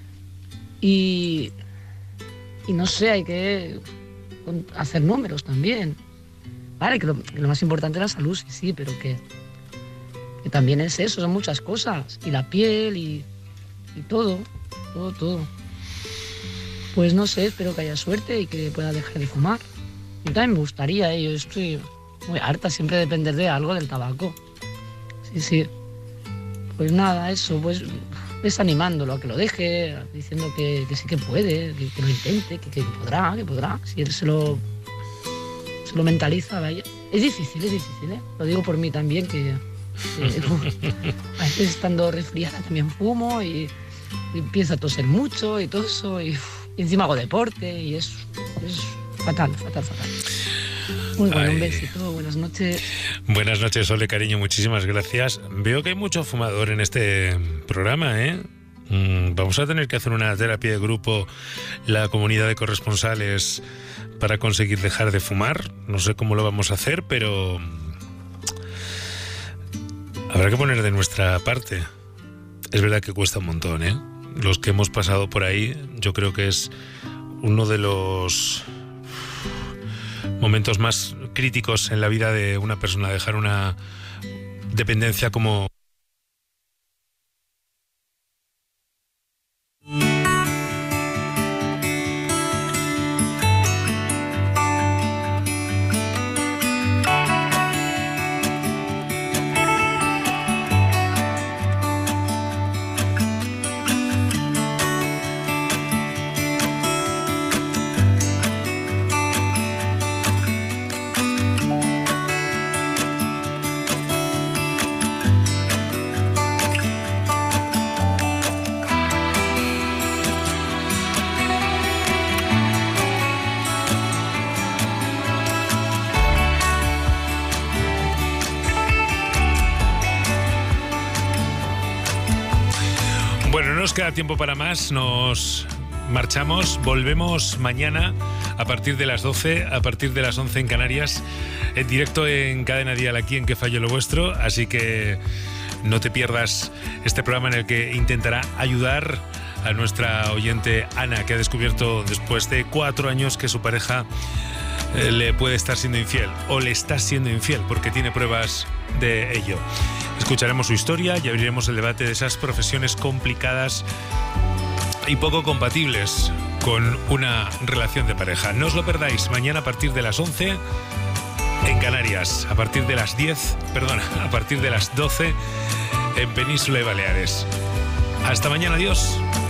Y, y no sé, hay que hacer números también. Vale, que lo, que lo más importante es la salud, sí, sí, pero que, que también es eso, son muchas cosas. Y la piel y, y todo, todo, todo. Pues no sé, espero que haya suerte y que pueda dejar de fumar. Yo también me gustaría, ¿eh? Yo estoy muy harta siempre de depender de algo del tabaco. Sí, sí. Pues nada, eso, pues desanimándolo a que lo deje, diciendo que, que sí que puede, que, que lo intente, que, que podrá, que podrá. Si él se lo, se lo mentaliza, vaya. Es difícil, es difícil, ¿eh? Lo digo por mí también, que, que a veces estando resfriada también fumo y, y empiezo a toser mucho y todo eso, y, y encima hago deporte y es, es fatal, fatal, fatal. Muy bueno, Ay. Un besito, buenas noches. Buenas noches, Sole, cariño, muchísimas gracias. Veo que hay mucho fumador en este programa, ¿eh? Mm, vamos a tener que hacer una terapia de grupo, la comunidad de corresponsales, para conseguir dejar de fumar. No sé cómo lo vamos a hacer, pero habrá que poner de nuestra parte. Es verdad que cuesta un montón, ¿eh? Los que hemos pasado por ahí, yo creo que es uno de los momentos más críticos en la vida de una persona, dejar una dependencia como... Bueno, no nos queda tiempo para más, nos marchamos, volvemos mañana a partir de las doce, a partir de las once en Canarias, en directo en Cadena Dial aquí en Que Fallo Lo Vuestro, así que no te pierdas este programa en el que intentará ayudar a nuestra oyente Ana, que ha descubierto después de cuatro años que su pareja eh, le puede estar siendo infiel, o le está siendo infiel, porque tiene pruebas de ello. Escucharemos su historia y abriremos el debate de esas profesiones complicadas y poco compatibles con una relación de pareja. No os lo perdáis, mañana a partir de las once en Canarias, a partir de las diez, perdona, a partir de las doce en Península y Baleares. Hasta mañana, adiós.